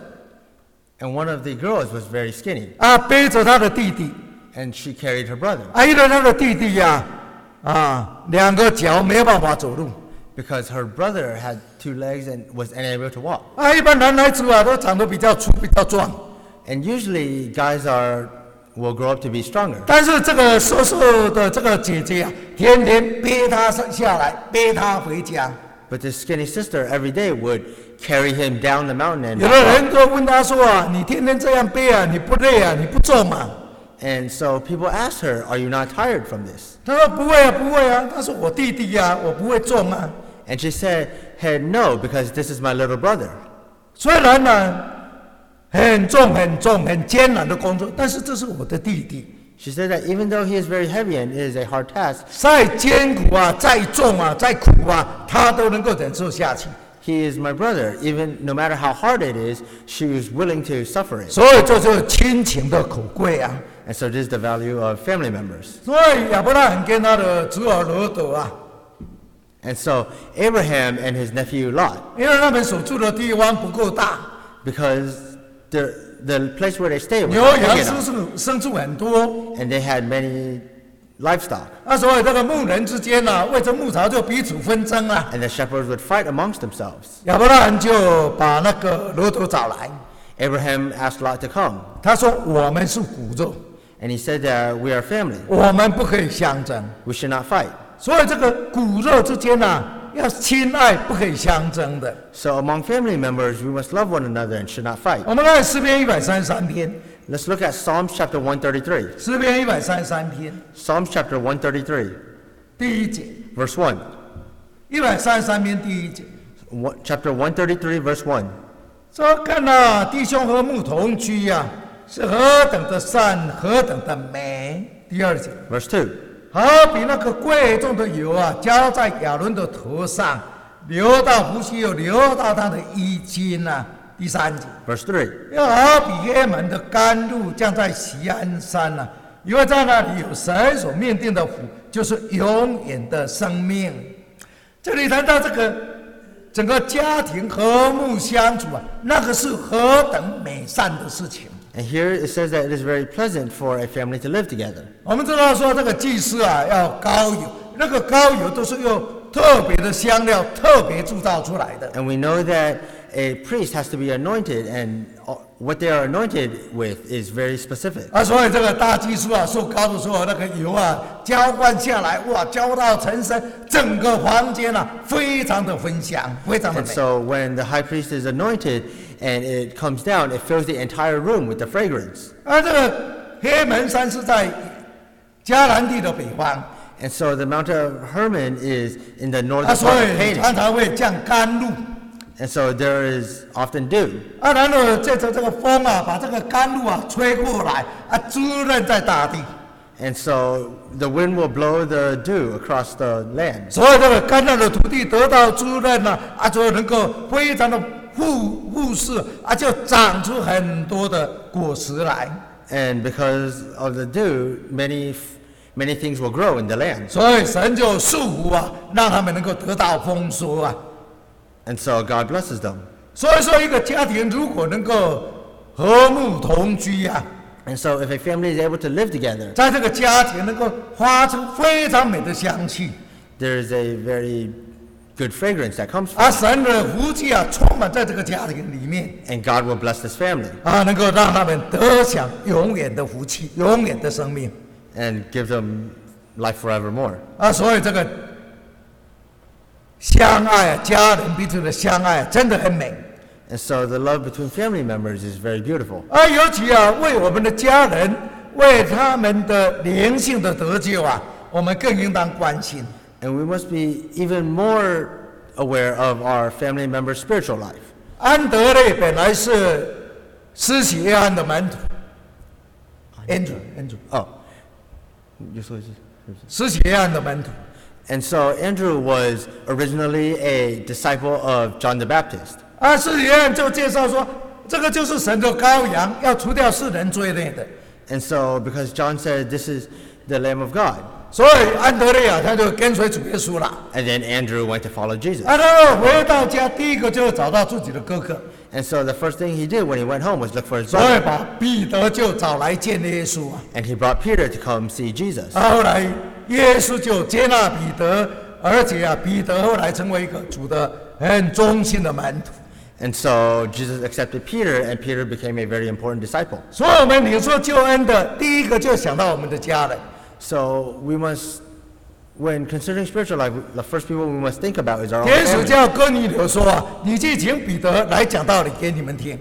And one of the girls was very skinny. 啊，背着她的弟弟， And she carried her brother. 啊，因为她的弟弟呀，两个脚没有办法走路。 Because her brother had 2 legs and was unable to walk. 啊，一般男孩子啊都长得比较粗、比较壮， And usually guys will grow up to be stronger. 但是这个瘦瘦的这个姐姐啊，天天背他下来，背他回家。 But the skinny sister every day would carry him down the mountain and 有的人就问他说啊，你天天这样背啊，你不累啊，你不重吗？ And so people asked her, "Are you not tired from this?" 他说不会啊，不会啊。他说我弟弟呀、我不会重啊。 And she said, "Hey, no, because this is my little brother." 虽然呢很重、很重、很艰难的工作，但是这是我的弟弟。 She said that even though he is very heavy and it is a hard task, 再艰苦啊，再重啊，再苦啊，他都能够忍受下去。 he is my brother. Even no matter how hard it is, she was willing to suffer it. 所以这就是亲情的可贵啊。 And so this is the value of family members. 所以亚伯拉罕跟他的侄儿罗德啊， And so Abraham and his nephew Lot, 因为他们所住的地方不够大， because the place where they stayed was 牛 not 羊 big enough, 牲畜很多， and they had many livestock. 所以这个牧人之间呢、为这牧草就彼此纷争啊。 And the shepherds would fight amongst themselves. 亚伯拉罕就把那个罗德找来， Abraham asked Lot to come, 他说：“我们是骨肉， and he said that we are family. 我们不可以相争。 We should not fight. 所以这个骨肉之间要亲爱，不可以相争的。 So among family members, we must love one another and should not fight. 我们看诗篇133篇， Let's look at Psalms chapter 133. 诗篇133篇 Psalms chapter 133, 第1节 verse 1. ，133篇第1节 Chapter 133, verse 1. 说：“看啊，弟兄和睦同居呀、是何等的善，何等的美。”第2节， Verse 2. 好比那个贵重的油啊，浇在亚伦的头上，流到胡须，又流到他的衣襟啊。第3节， Verse 3. 又好比黑门的甘露降在锡安山啊，因为在那里有神所命定的福，就是永远的生命。这里谈到这个整个家庭和睦相处啊，那个是何等美善的事情。 And here it says that it is very pleasant for a family to live together. 我们知道说这个祭司啊要膏油，那个膏油都是用特别的香料特别铸造出来的。 And we know that a priest has to be anointed, and what they are anointed with is very specific. 所以这个大祭司啊受膏的时候，那个油啊浇灌下来，哇，浇到全身，整个房间啊非常的芬香，非常的 And 美。 so when the high priest is anointed and it comes down, it fills the entire room with the fragrance. 这个黑门山是在迦南地的北方， And so the Mount of Hermon is in the northern 所 part of 以 Canaan. 常常会降甘露。 And so there is often dew. 然后借着这个风啊，把这个甘露啊吹过来，滋润在大地。 And so the wind will blow the dew across the land. 所以这个干旱的土地得到滋润呢，就能够非常的富士就长出很多的果实来。 And because of the dew, many things will grow in the land. 所以神就祝福让他们能够得到丰收啊。 And so God blesses them. 所以说，一个家庭如果能够和睦同居 And so if a family is able to live together, 在这个家庭能够发出非常美的香气。 there is a very good fragrance that comes from it. 神的福气充满在这个家庭里面 And God will bless this family 能够让他们得享永远的福气，永远的生命 and give them life forevermore. 所以这个相爱家人彼此的相爱真的很美 And so the love between family members is very beautiful. 尤其为我们的家人，为他们的灵性的得救我们更应当关心。 And we must be even more aware of our family members' spiritual life. 安德烈本来是施洗约翰的门徒 ，Andrew， Oh, you saw it. 施洗约翰的门徒。 And so Andrew was originally a disciple of John the Baptist. 施洗约翰就介绍说，这个就是神的羔羊，要除掉世人罪孽的。 And so because John said this is the Lamb of God, 所以安德烈他就跟随主耶稣了。 and then Andrew went to follow Jesus. 他回到家，第一个就是找到自己的哥哥， And so the first thing he did when he went home was look for his 所以 brother. 把彼得就找来见耶稣 And he brought Peter to come see Jesus. 后来耶稣就接纳彼得，而且彼得后来成为一个主的很忠心的门徒。 And so Jesus accepted Peter, and Peter became a very important disciple. 所以我们领受救恩的第一个就想到我们的家人。 So we must, when considering spiritual life, the first people we must think about is our own 天使 family. 叫哥尼流说你去请彼得来讲道理给你们听。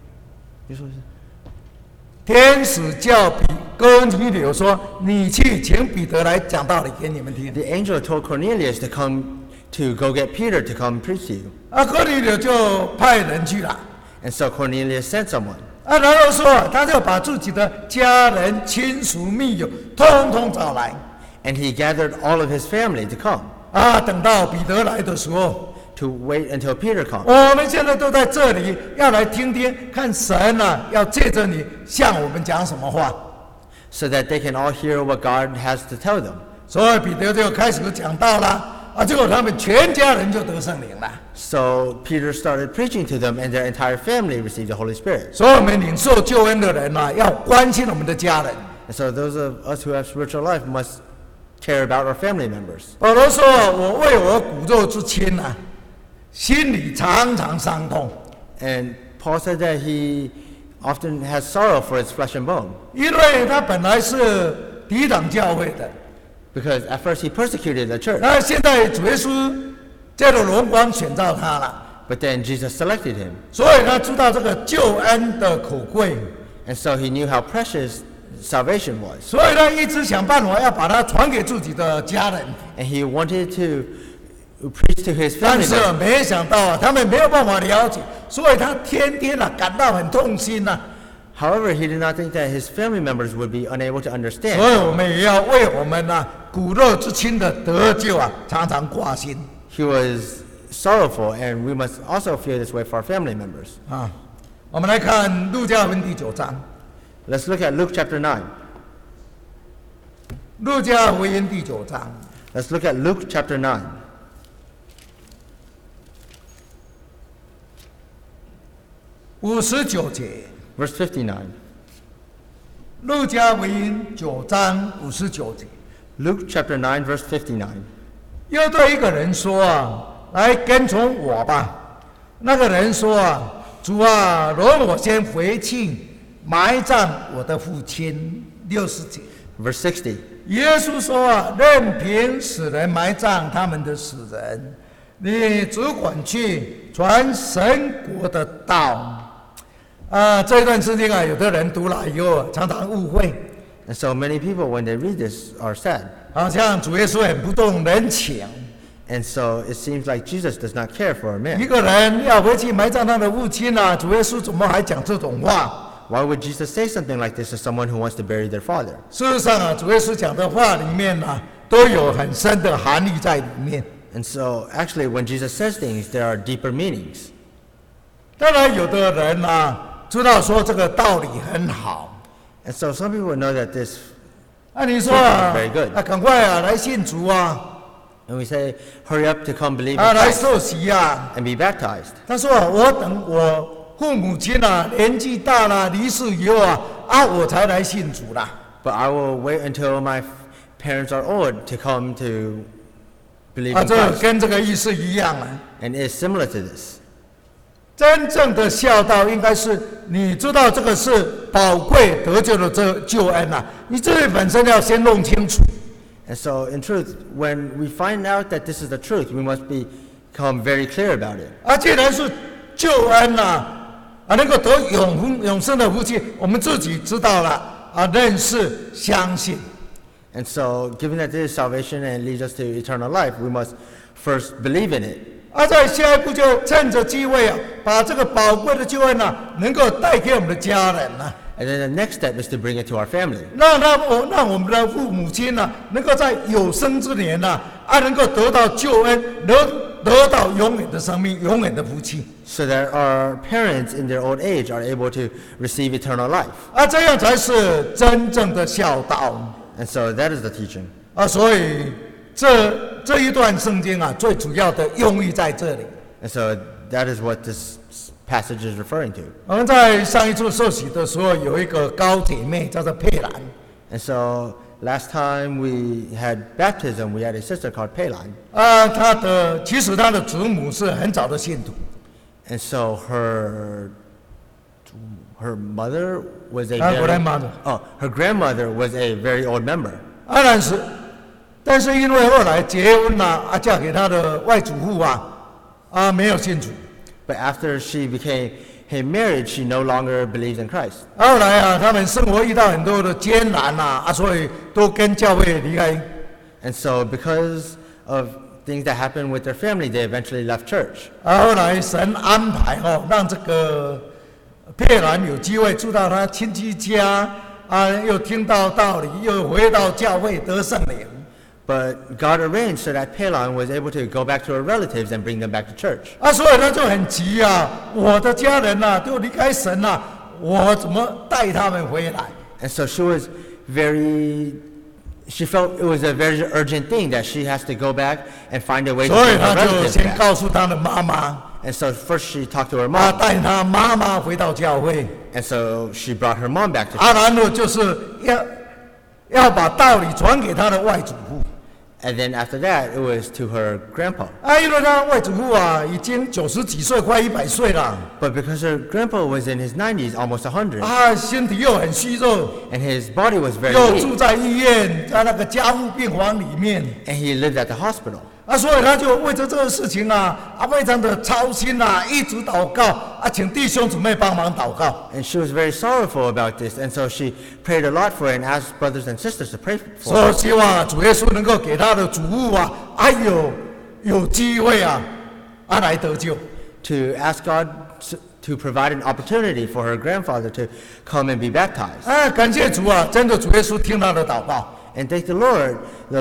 天使叫哥尼流说你去请彼得来讲道理给你们听。 The angel told Cornelius to go get Peter to come preach to you. 哥尼流就派人去了。 And so Cornelius sent someone. 然后说他就把自己的家人、亲属、密友通通找来。 And he gathered all of his family to come, 等到彼得来的时候， to wait until Peter comes. 我们现在都在这里，要来听听看神要借着你向我们讲什么话。 So that they can all hear what God has to tell them. 所以彼得就开始讲道了。结果他们全家人就得圣灵了。 So Peter started preaching to them, and their entire family received the Holy Spirit. 所以我们领受救恩的人要关心我们的家人。 And so those of us who have spiritual life must care about our family members. 保罗说：“我为我骨肉之亲心里常常伤痛， And Paul said that he often has sorrow for his flesh and bone, 因为他本来是抵挡教会的， because at first he persecuted the church, 那现在主耶稣借着荣光选召他了， but then Jesus selected him. 所以他知道这个救恩的可贵， And so he knew how precious salvation was. 所以他一直想办法要把它传给自己的家人， And he wanted to preach to his 但 family 是 members. 没想到他们没有办法了解，所以他天天感到很痛心呐。 However, he did not think that his family members would be unable to 所 understand. 以我们也要为我们骨肉之亲的得救常常挂心 He was sorrowful, and we must also feel this way for our family members. 我们来看路加福音第9章， Let's look at Luke chapter 9. 路加福音第9章 Let's look at Luke chapter 9. 59节， Verse 59. 路加福音9章59节， Luke chapter 9, verse 59. 又对一个人说来跟从我吧。那个人说主容我先回去埋葬我的父亲。60节， Verse 60. 耶稣说任凭死人埋葬他们的死人，你只管去传神国的道。这一段圣经有的人读了以后常常误会， And so many people, when they read this, are sad. 好像主耶稣很不重人情。 And so it seems like Jesus does not care for a 一 man. 个人要回去埋葬他的父亲主耶稣怎么还讲这种话？ Why would Jesus say something like this to someone who wants to bury their father? 事实上主耶稣讲的话里面都有很深的含义在里面。 And so actually, when Jesus says things, there are deeper meanings. 当然，有的人知道说这个道理很好。 And so some people know that this, 你说 Very good. 赶快来信主 and we say, hurry up to come believe in 来 Christ 受洗 and be baptized. 他说我等我父母亲年纪大了离世以后我才来信主啦。 But I will wait until my parents are old to come to believe in 这 Christ. 跟这个意思一样啊。 And it is similar to this. 真正的孝道应该是你知道这个是宝贵得救的这救恩啊，你自己本身要先弄清楚。 And so, in truth, when we find out that this is the truth, we must become very clear about it. 既然是救恩能够得永生的福气，我们自己知道了认识相信。 And so, given that this is salvation and leads us to eternal life, we must first believe in it. 在下一步就趁着机会把这个宝贵的救恩能够带给我们的家人 And then the next step is to bring it to our family. 让我们的父母亲能够在有生之年能够得到救恩，得到永远的生命、永远的福气。 So that our parents in their old age are able to receive eternal life. 这样才是真正的孝道。 And so that is the teaching. 所以这一段圣经最主要的用意在这里。 And so that is what this passage is referring to. 我们在上一次受洗的时候，有一个高姐妹叫做佩兰。 And so last time we had baptism, we had a sister called Pelan. 其实她的祖母是很早的信徒。 And so her mother was a Her grandmother. her grandmother was a very old member. 但是因为后来结婚嫁给她的外祖父没有信主。 But after she became married, she no longer believes in Christ. 后来他们生活遇到很多的艰难所以都跟教会离开。 And so because of things that happened with their family, they eventually left church. 后来神安排让这个佩兰有机会住到他亲戚家又听到道理，又回到教会得圣灵。 But God arranged so that Pelan was able to go back to her relatives and bring them back to church. 所以他就很急我的家人都离开神我怎么带他们回来？ And so she felt it was a very urgent thing that she has to go back and find a way to 所以 bring 他 her 就 relatives 先 back. 告诉他的妈妈， And so first she talked to her mom. 带他妈妈回到教会， And so she brought her mom back to church. 然后就是要把道理传给他的外祖父。 And then after that, it was to her grandpa. 因为他外祖父已经90几岁，快100岁了。 But because her grandpa was in his 90s, almost 100, 身体又很虚弱， and his body was very 又住 weak, 在医院，在那个加护病房里面。 and he lived at the hospital. 所以他就为着这个事情非常的操心一直祷告请弟兄姊妹帮忙祷告。 And she was very sorrowful about this, and so she prayed a lot for it and asked brothers and sisters to pray for 所以 her. 希望主耶稣能够给他的祖父有机会来得救。 To ask God to provide an opportunity for her grandfather to come and be baptized. 感谢主真的主耶稣听他的祷告， And thank the Lord,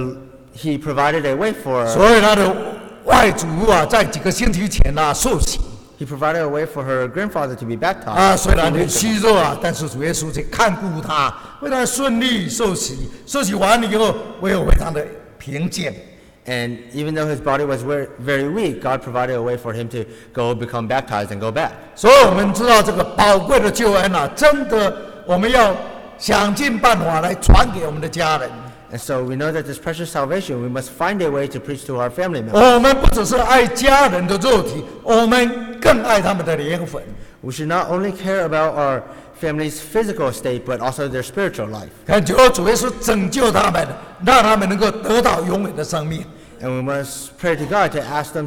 He provided a way for her. 所以他的外祖父在几个星期前受洗。 He provided a way for her grandfather to be baptized. 虽然很虚弱但是主耶稣去看顾他，为他顺利受洗。受洗完了以后，我有非常的平静。 And even though his body was very weak, God provided a way for him to go become baptized and go back. 所以我们知道这个宝贵的救恩真的我们要想尽办法来传给我们的家人。 And so we know that this precious salvation, we must find a way to preach to our family members. 我们不只是爱家人的肉体，我们更爱他们的灵魂。 We should not only care about our family's physical state, but also their spiritual life. 恳求主耶稣拯救他们，让他们能够得到永远的生命。 And we must pray to God to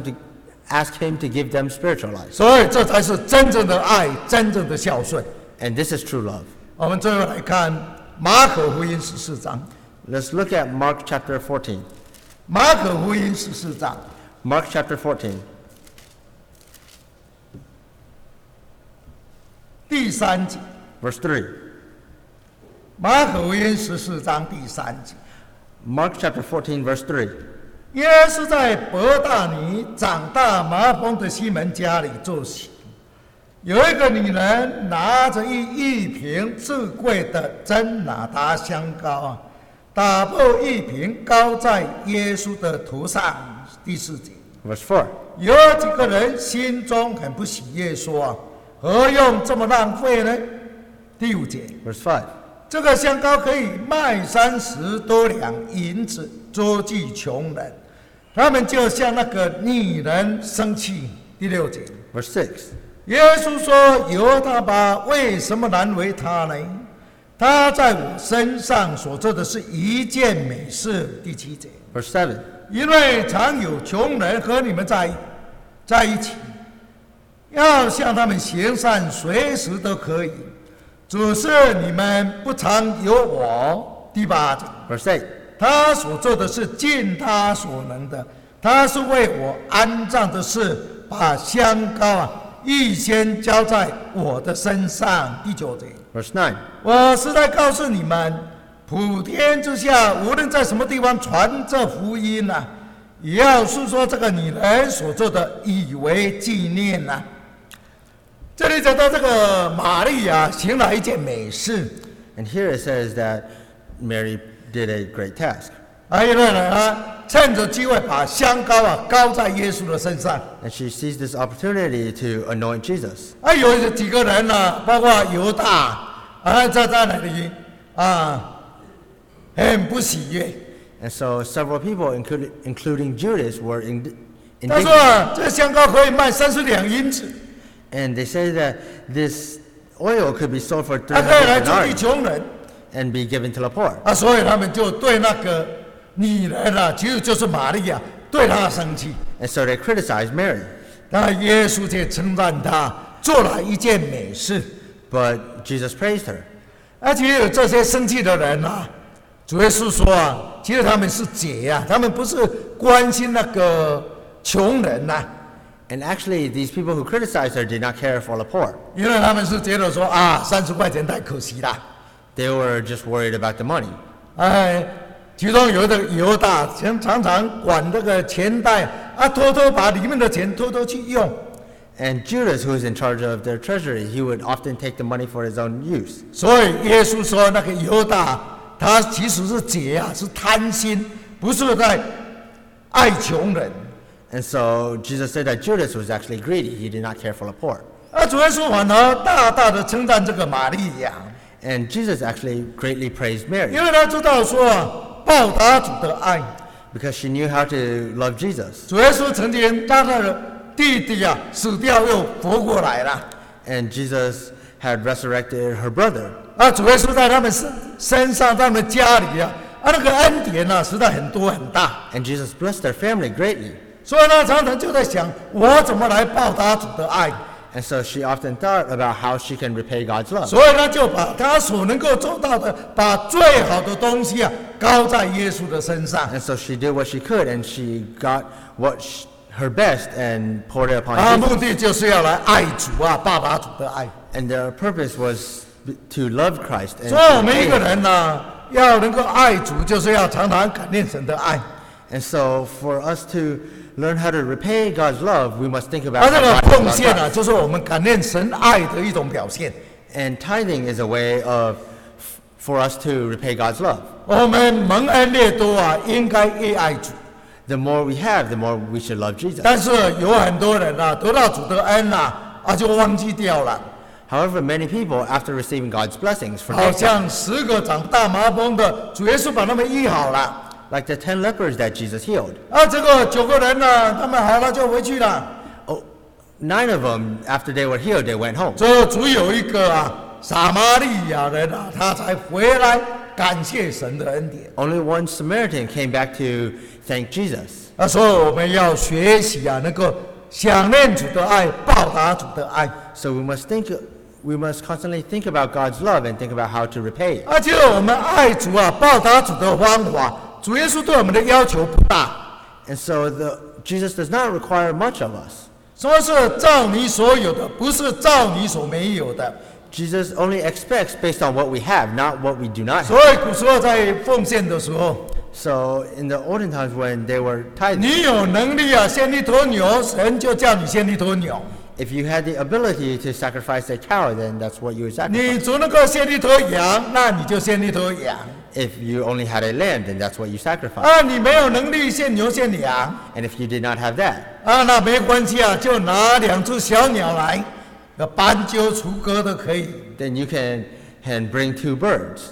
ask Him to give them spiritual life. 所以这才是真正的爱，真正的孝顺。 And this is true love. 我们最后来看马可福音14章。 Let's look at Mark chapter 14. 马可福音14章 Mark chapter 14, 第3节。 verse 3. 马可福音14章第3节。 Mark chapter 14, verse 3. 耶稣在伯大尼长大麻风的西门家里做席，有一个女人拿着一瓶至贵的真哪达香膏打破一瓶，膏在耶稣的头上。第4节， Verse 4. 有几个人心中很不喜悦，说：何用这么浪费呢？第5节， Verse 5. 这个香膏可以卖30多两银子，周济穷人， 他们就向那个女人生气。第6节， Verse 6. 耶稣说：“犹大吧，为什么难为他呢？他在我身上所做的是一件美事。”第7节， Verse 7. 因为常有穷人和你们在一起，要向他们行善，随时都可以。只是你们不常有我。第8节， Verse 8. 他所做的是尽他所能的，他是为我安葬的事，把香膏预先浇在我的身上。第9节， Verse 9. 我实在告诉你们，普天之下，无论在什么地方传这福音也要述说这个女人所做的，以为纪念这里讲到这个玛利亚行了一件美事， And here it says that Mary did a great task. 因为呢，趁着机会把香膏膏在耶稣的身上。 And she seized this opportunity to anoint Jesus. 有几个人包括犹大在那里很不喜悦。 And so several people, including Judas, were 他说 indignant. 这香膏可以卖32银子， And they say that this oil could be sold for 可以来 300 救济 denarii 穷人。 and be given to the poor. 所以他们就对那个女人其实就是玛利亚，对她生气。 And so they criticized Mary. 那耶稣却称赞她做了一件美事。 But Jesus praised her. 其实有这些生气的人主耶稣说其实他们是贼他们不是关心那个穷人 And actually, these people who criticized her did not care for the poor. 因为他们是觉得说30块钱太可惜了。 They were just worried about the money. 其中有一个犹大常常管这个钱袋偷偷把里面的钱偷偷去用。 And Judas, who was in charge of their treasury, he would often take the money for his own use. 所以耶稣说那个犹大他其实是贼是贪心，不是在爱穷人。 And so Jesus said that Judas was actually greedy. He did not care for the poor. 主耶稣反而大大的称赞这个玛利亚， And Jesus actually greatly praised Mary 因为他知道说报答主的爱。 because she knew how to love Jesus. 主耶稣曾经让他的弟弟死掉又活过来了。 And Jesus had resurrected her brother. 主耶稣在他们身上，在他们家里那个恩典实在很多很大。 And Jesus blessed their family greatly. 所以常常就在想，我怎么来报答主的爱。 And so she often thought about how she can repay God's love. 所以他就把他所能够做到的，把最好的东西膏在耶稣的身上。 And so she did what she could, and she got her best and poured it upon 目 Jesus. 的就是要来爱主报答主的爱。 And their purpose was to love Christ. And 所以我 to 们一 repay 个 him. 人要能够爱主，就是要常常感念神的爱。 And so for us to learn how to repay God's love, we must think about 这 how 个 God 奉 loves 献 us. 就是我们感念神爱的一种表现。 And tithing is a way for us to repay God's love. 我们蒙恩越多应该越爱主。 The more we have, the more we should love Jesus. 但是有很多人得到主的恩就忘记掉了。 However, many people, after receiving God's blessings, 好 forget God. 像10个长大麻风的，主耶稣把他们医好了。 Like the 10 lepers that Jesus healed. 这个9个人他们好了就回去了。 Oh, 9 of them, after they were healed, they went home. 只有一个撒玛利亚人他才回来感谢神的恩典。 Only one Samaritan came back to thank Jesus. 所以我们要学习能够想念主的爱，报答主的爱。 So we must constantly think about God's love and think about how to repay it. 就我们爱主报答主的方法，主耶稣对我们的要求不大， And so Jesus does not require much of us. 说是照你所有的，不是照你所没有的。 Jesus only expects based on what we have, not what we do not have. 所以古时候在奉献的时候， So in the olden times when they were tithing, 你有能力献一头牛，神就叫你献一头牛； if you had the ability to sacrifice a cow, then that's what you would sacrifice. 你只能够献一头羊，那你就献一头羊。 If you only had a lamb, then that's what you sacrifice. 你没有能力献牛献羊， And if you did not have that, 那没关系就拿2只小鸟来，斑鸠、雏鸽都可以。 then you can bring 2 birds.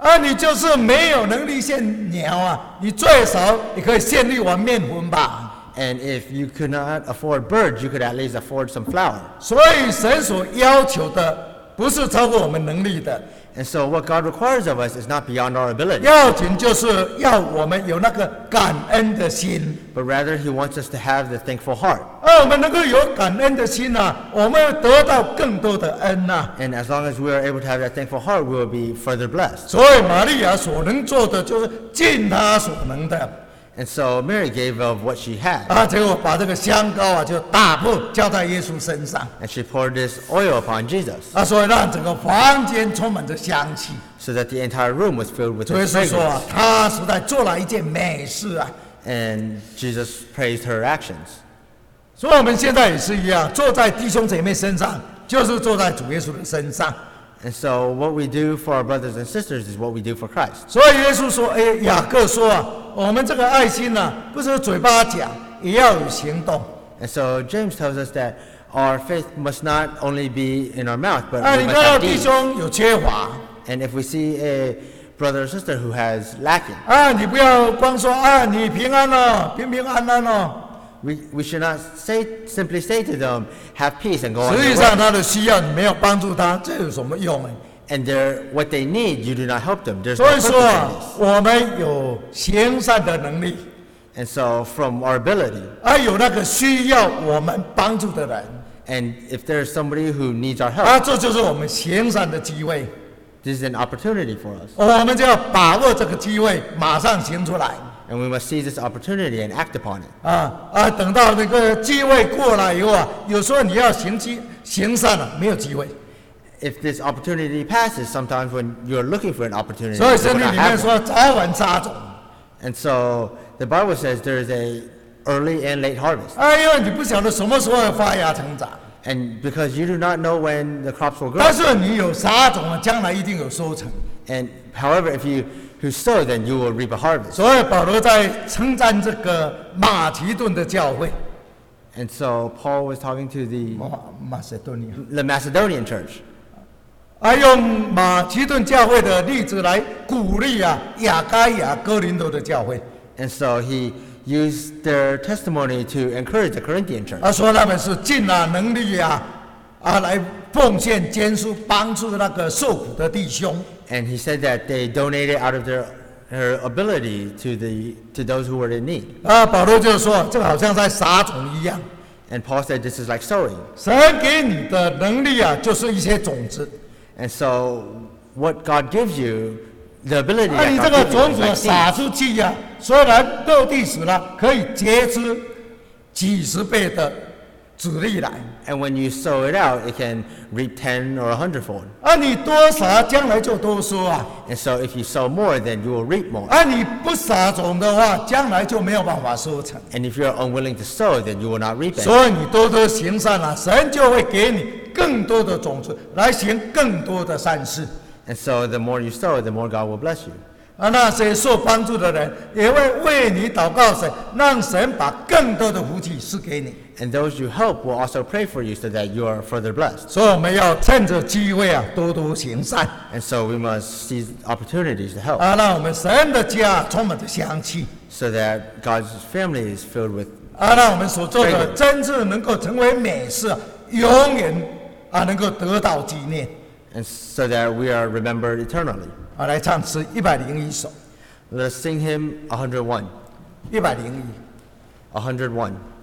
你就是没有能力献鸟啊，你最少也可以献一碗面粉吧。 And if you could not afford birds, you could at least afford some flour. 所以神所要求的不是超过我们能力的。 And so what God requires of us is not beyond our ability. 要紧就是要我们有那个感恩的心。 But rather, He wants us to have the thankful heart. 我们能够有感恩的心啊，我们会得到更多的恩啊。 And as long as we are able to have that thankful heart, we will be further blessed. 所以玛利亚所能做的就是尽她所能的。 And so Mary gave of what she had. 结果把这个香膏啊就打破浇在耶稣身上。 And she poured this oil upon Jesus. 所以让整个房间充满着香气。 So that the entire room was filled with 所以 this 是说 fragrance. 他实在做了一件美事啊。 And Jesus praised her actions. 所以我们现在也是一样，坐在弟兄姐妹身上，就是坐在主耶稣的身上。 And so what we do for our brothers and sisters is what we do for Christ. 所以耶稣说，雅各说啊，我们这个爱心呢，不是嘴巴讲，也要有行动。 And so James tells us that our faith must not only be in our mouth, but 你 we 看 must 到 have 弟 deeds. 兄有缺乏， And if we see a brother or sister who has lacking, 你不要光说你平安哦，平平安安哦。 we should not simply say to them, have peace and go on 实际 their 上 way. 他的需要你没有帮助他，这有什么用呢？ And what they need, you do not help them. There's 所 no 以 purpose 说 in this. 我们有行善的能力， And so from our ability, 有那个需要我们帮助的人， and if there's somebody who needs our help, 这就是我们行善的机会。 this is an opportunity for us. 我们就要把握这个机会，马上行出来。 And we must seize this opportunity and act upon it. 等到那个机会过来以后有时候你要行善了，没有机会。 If this opportunity passes, sometimes when you're looking for an opportunity, 所以 you 圣 will 经 not 里面 have one. 说早晚撒种， And so the Bible says there is a early and late harvest. 因为你不晓得什么时候会发芽成长， And because you do not know when the crops will grow. 但是你有撒种将来一定有收成。 And however, if you sow, then you will reap a harvest. 所以保罗在称赞这个马其顿的教会， And so Paul was talking to 马其顿尼 the Macedonian church. 用马其顿教会的例子来鼓励雅该亚哥林多的教会。 And so he used their testimony to encourage the Corinthian church. 说他们是尽能力来奉献捐书，帮助那个受苦的弟兄。 And he said that they donated out of their ability to those who were in need. 保罗就说，这个好像在撒种一样。 And Paul said this is like sowing. 神给你的能力就是一些种子。 And so what God gives you, the ability 你 that 这 God 个 gives 种 you 子 is like 撒 seeds. 出去虽然落地死了，可以结出几十倍的子粒来。 And when you sow it out, it can reap 10 or 100-fold. 你多撒，将来就多收啊。 And so if you sow more, then you will reap more. 你不撒种的话，将来就没有办法收成。 And if you're unwilling to sow, then you will not reap it. 所以你多多行善神就会给你更多的种子来行更多的善事。 And so the more you sow, the more God will bless you. 那些受帮助的人也会为你祷告神，让神把更多的福气赐给你。 And those you help will also pray for you so that you are further blessed. 所以我们要趁着机会多多行善。 And so we must seize opportunities to help 让我们神的家充满着香气。 so that God's family is filled with 让我们所做的真正能够成为美事，永远能够得到纪念。 and so that we are remembered eternally. 来唱诗101首 Let us sing hymn 101. ，101。 101.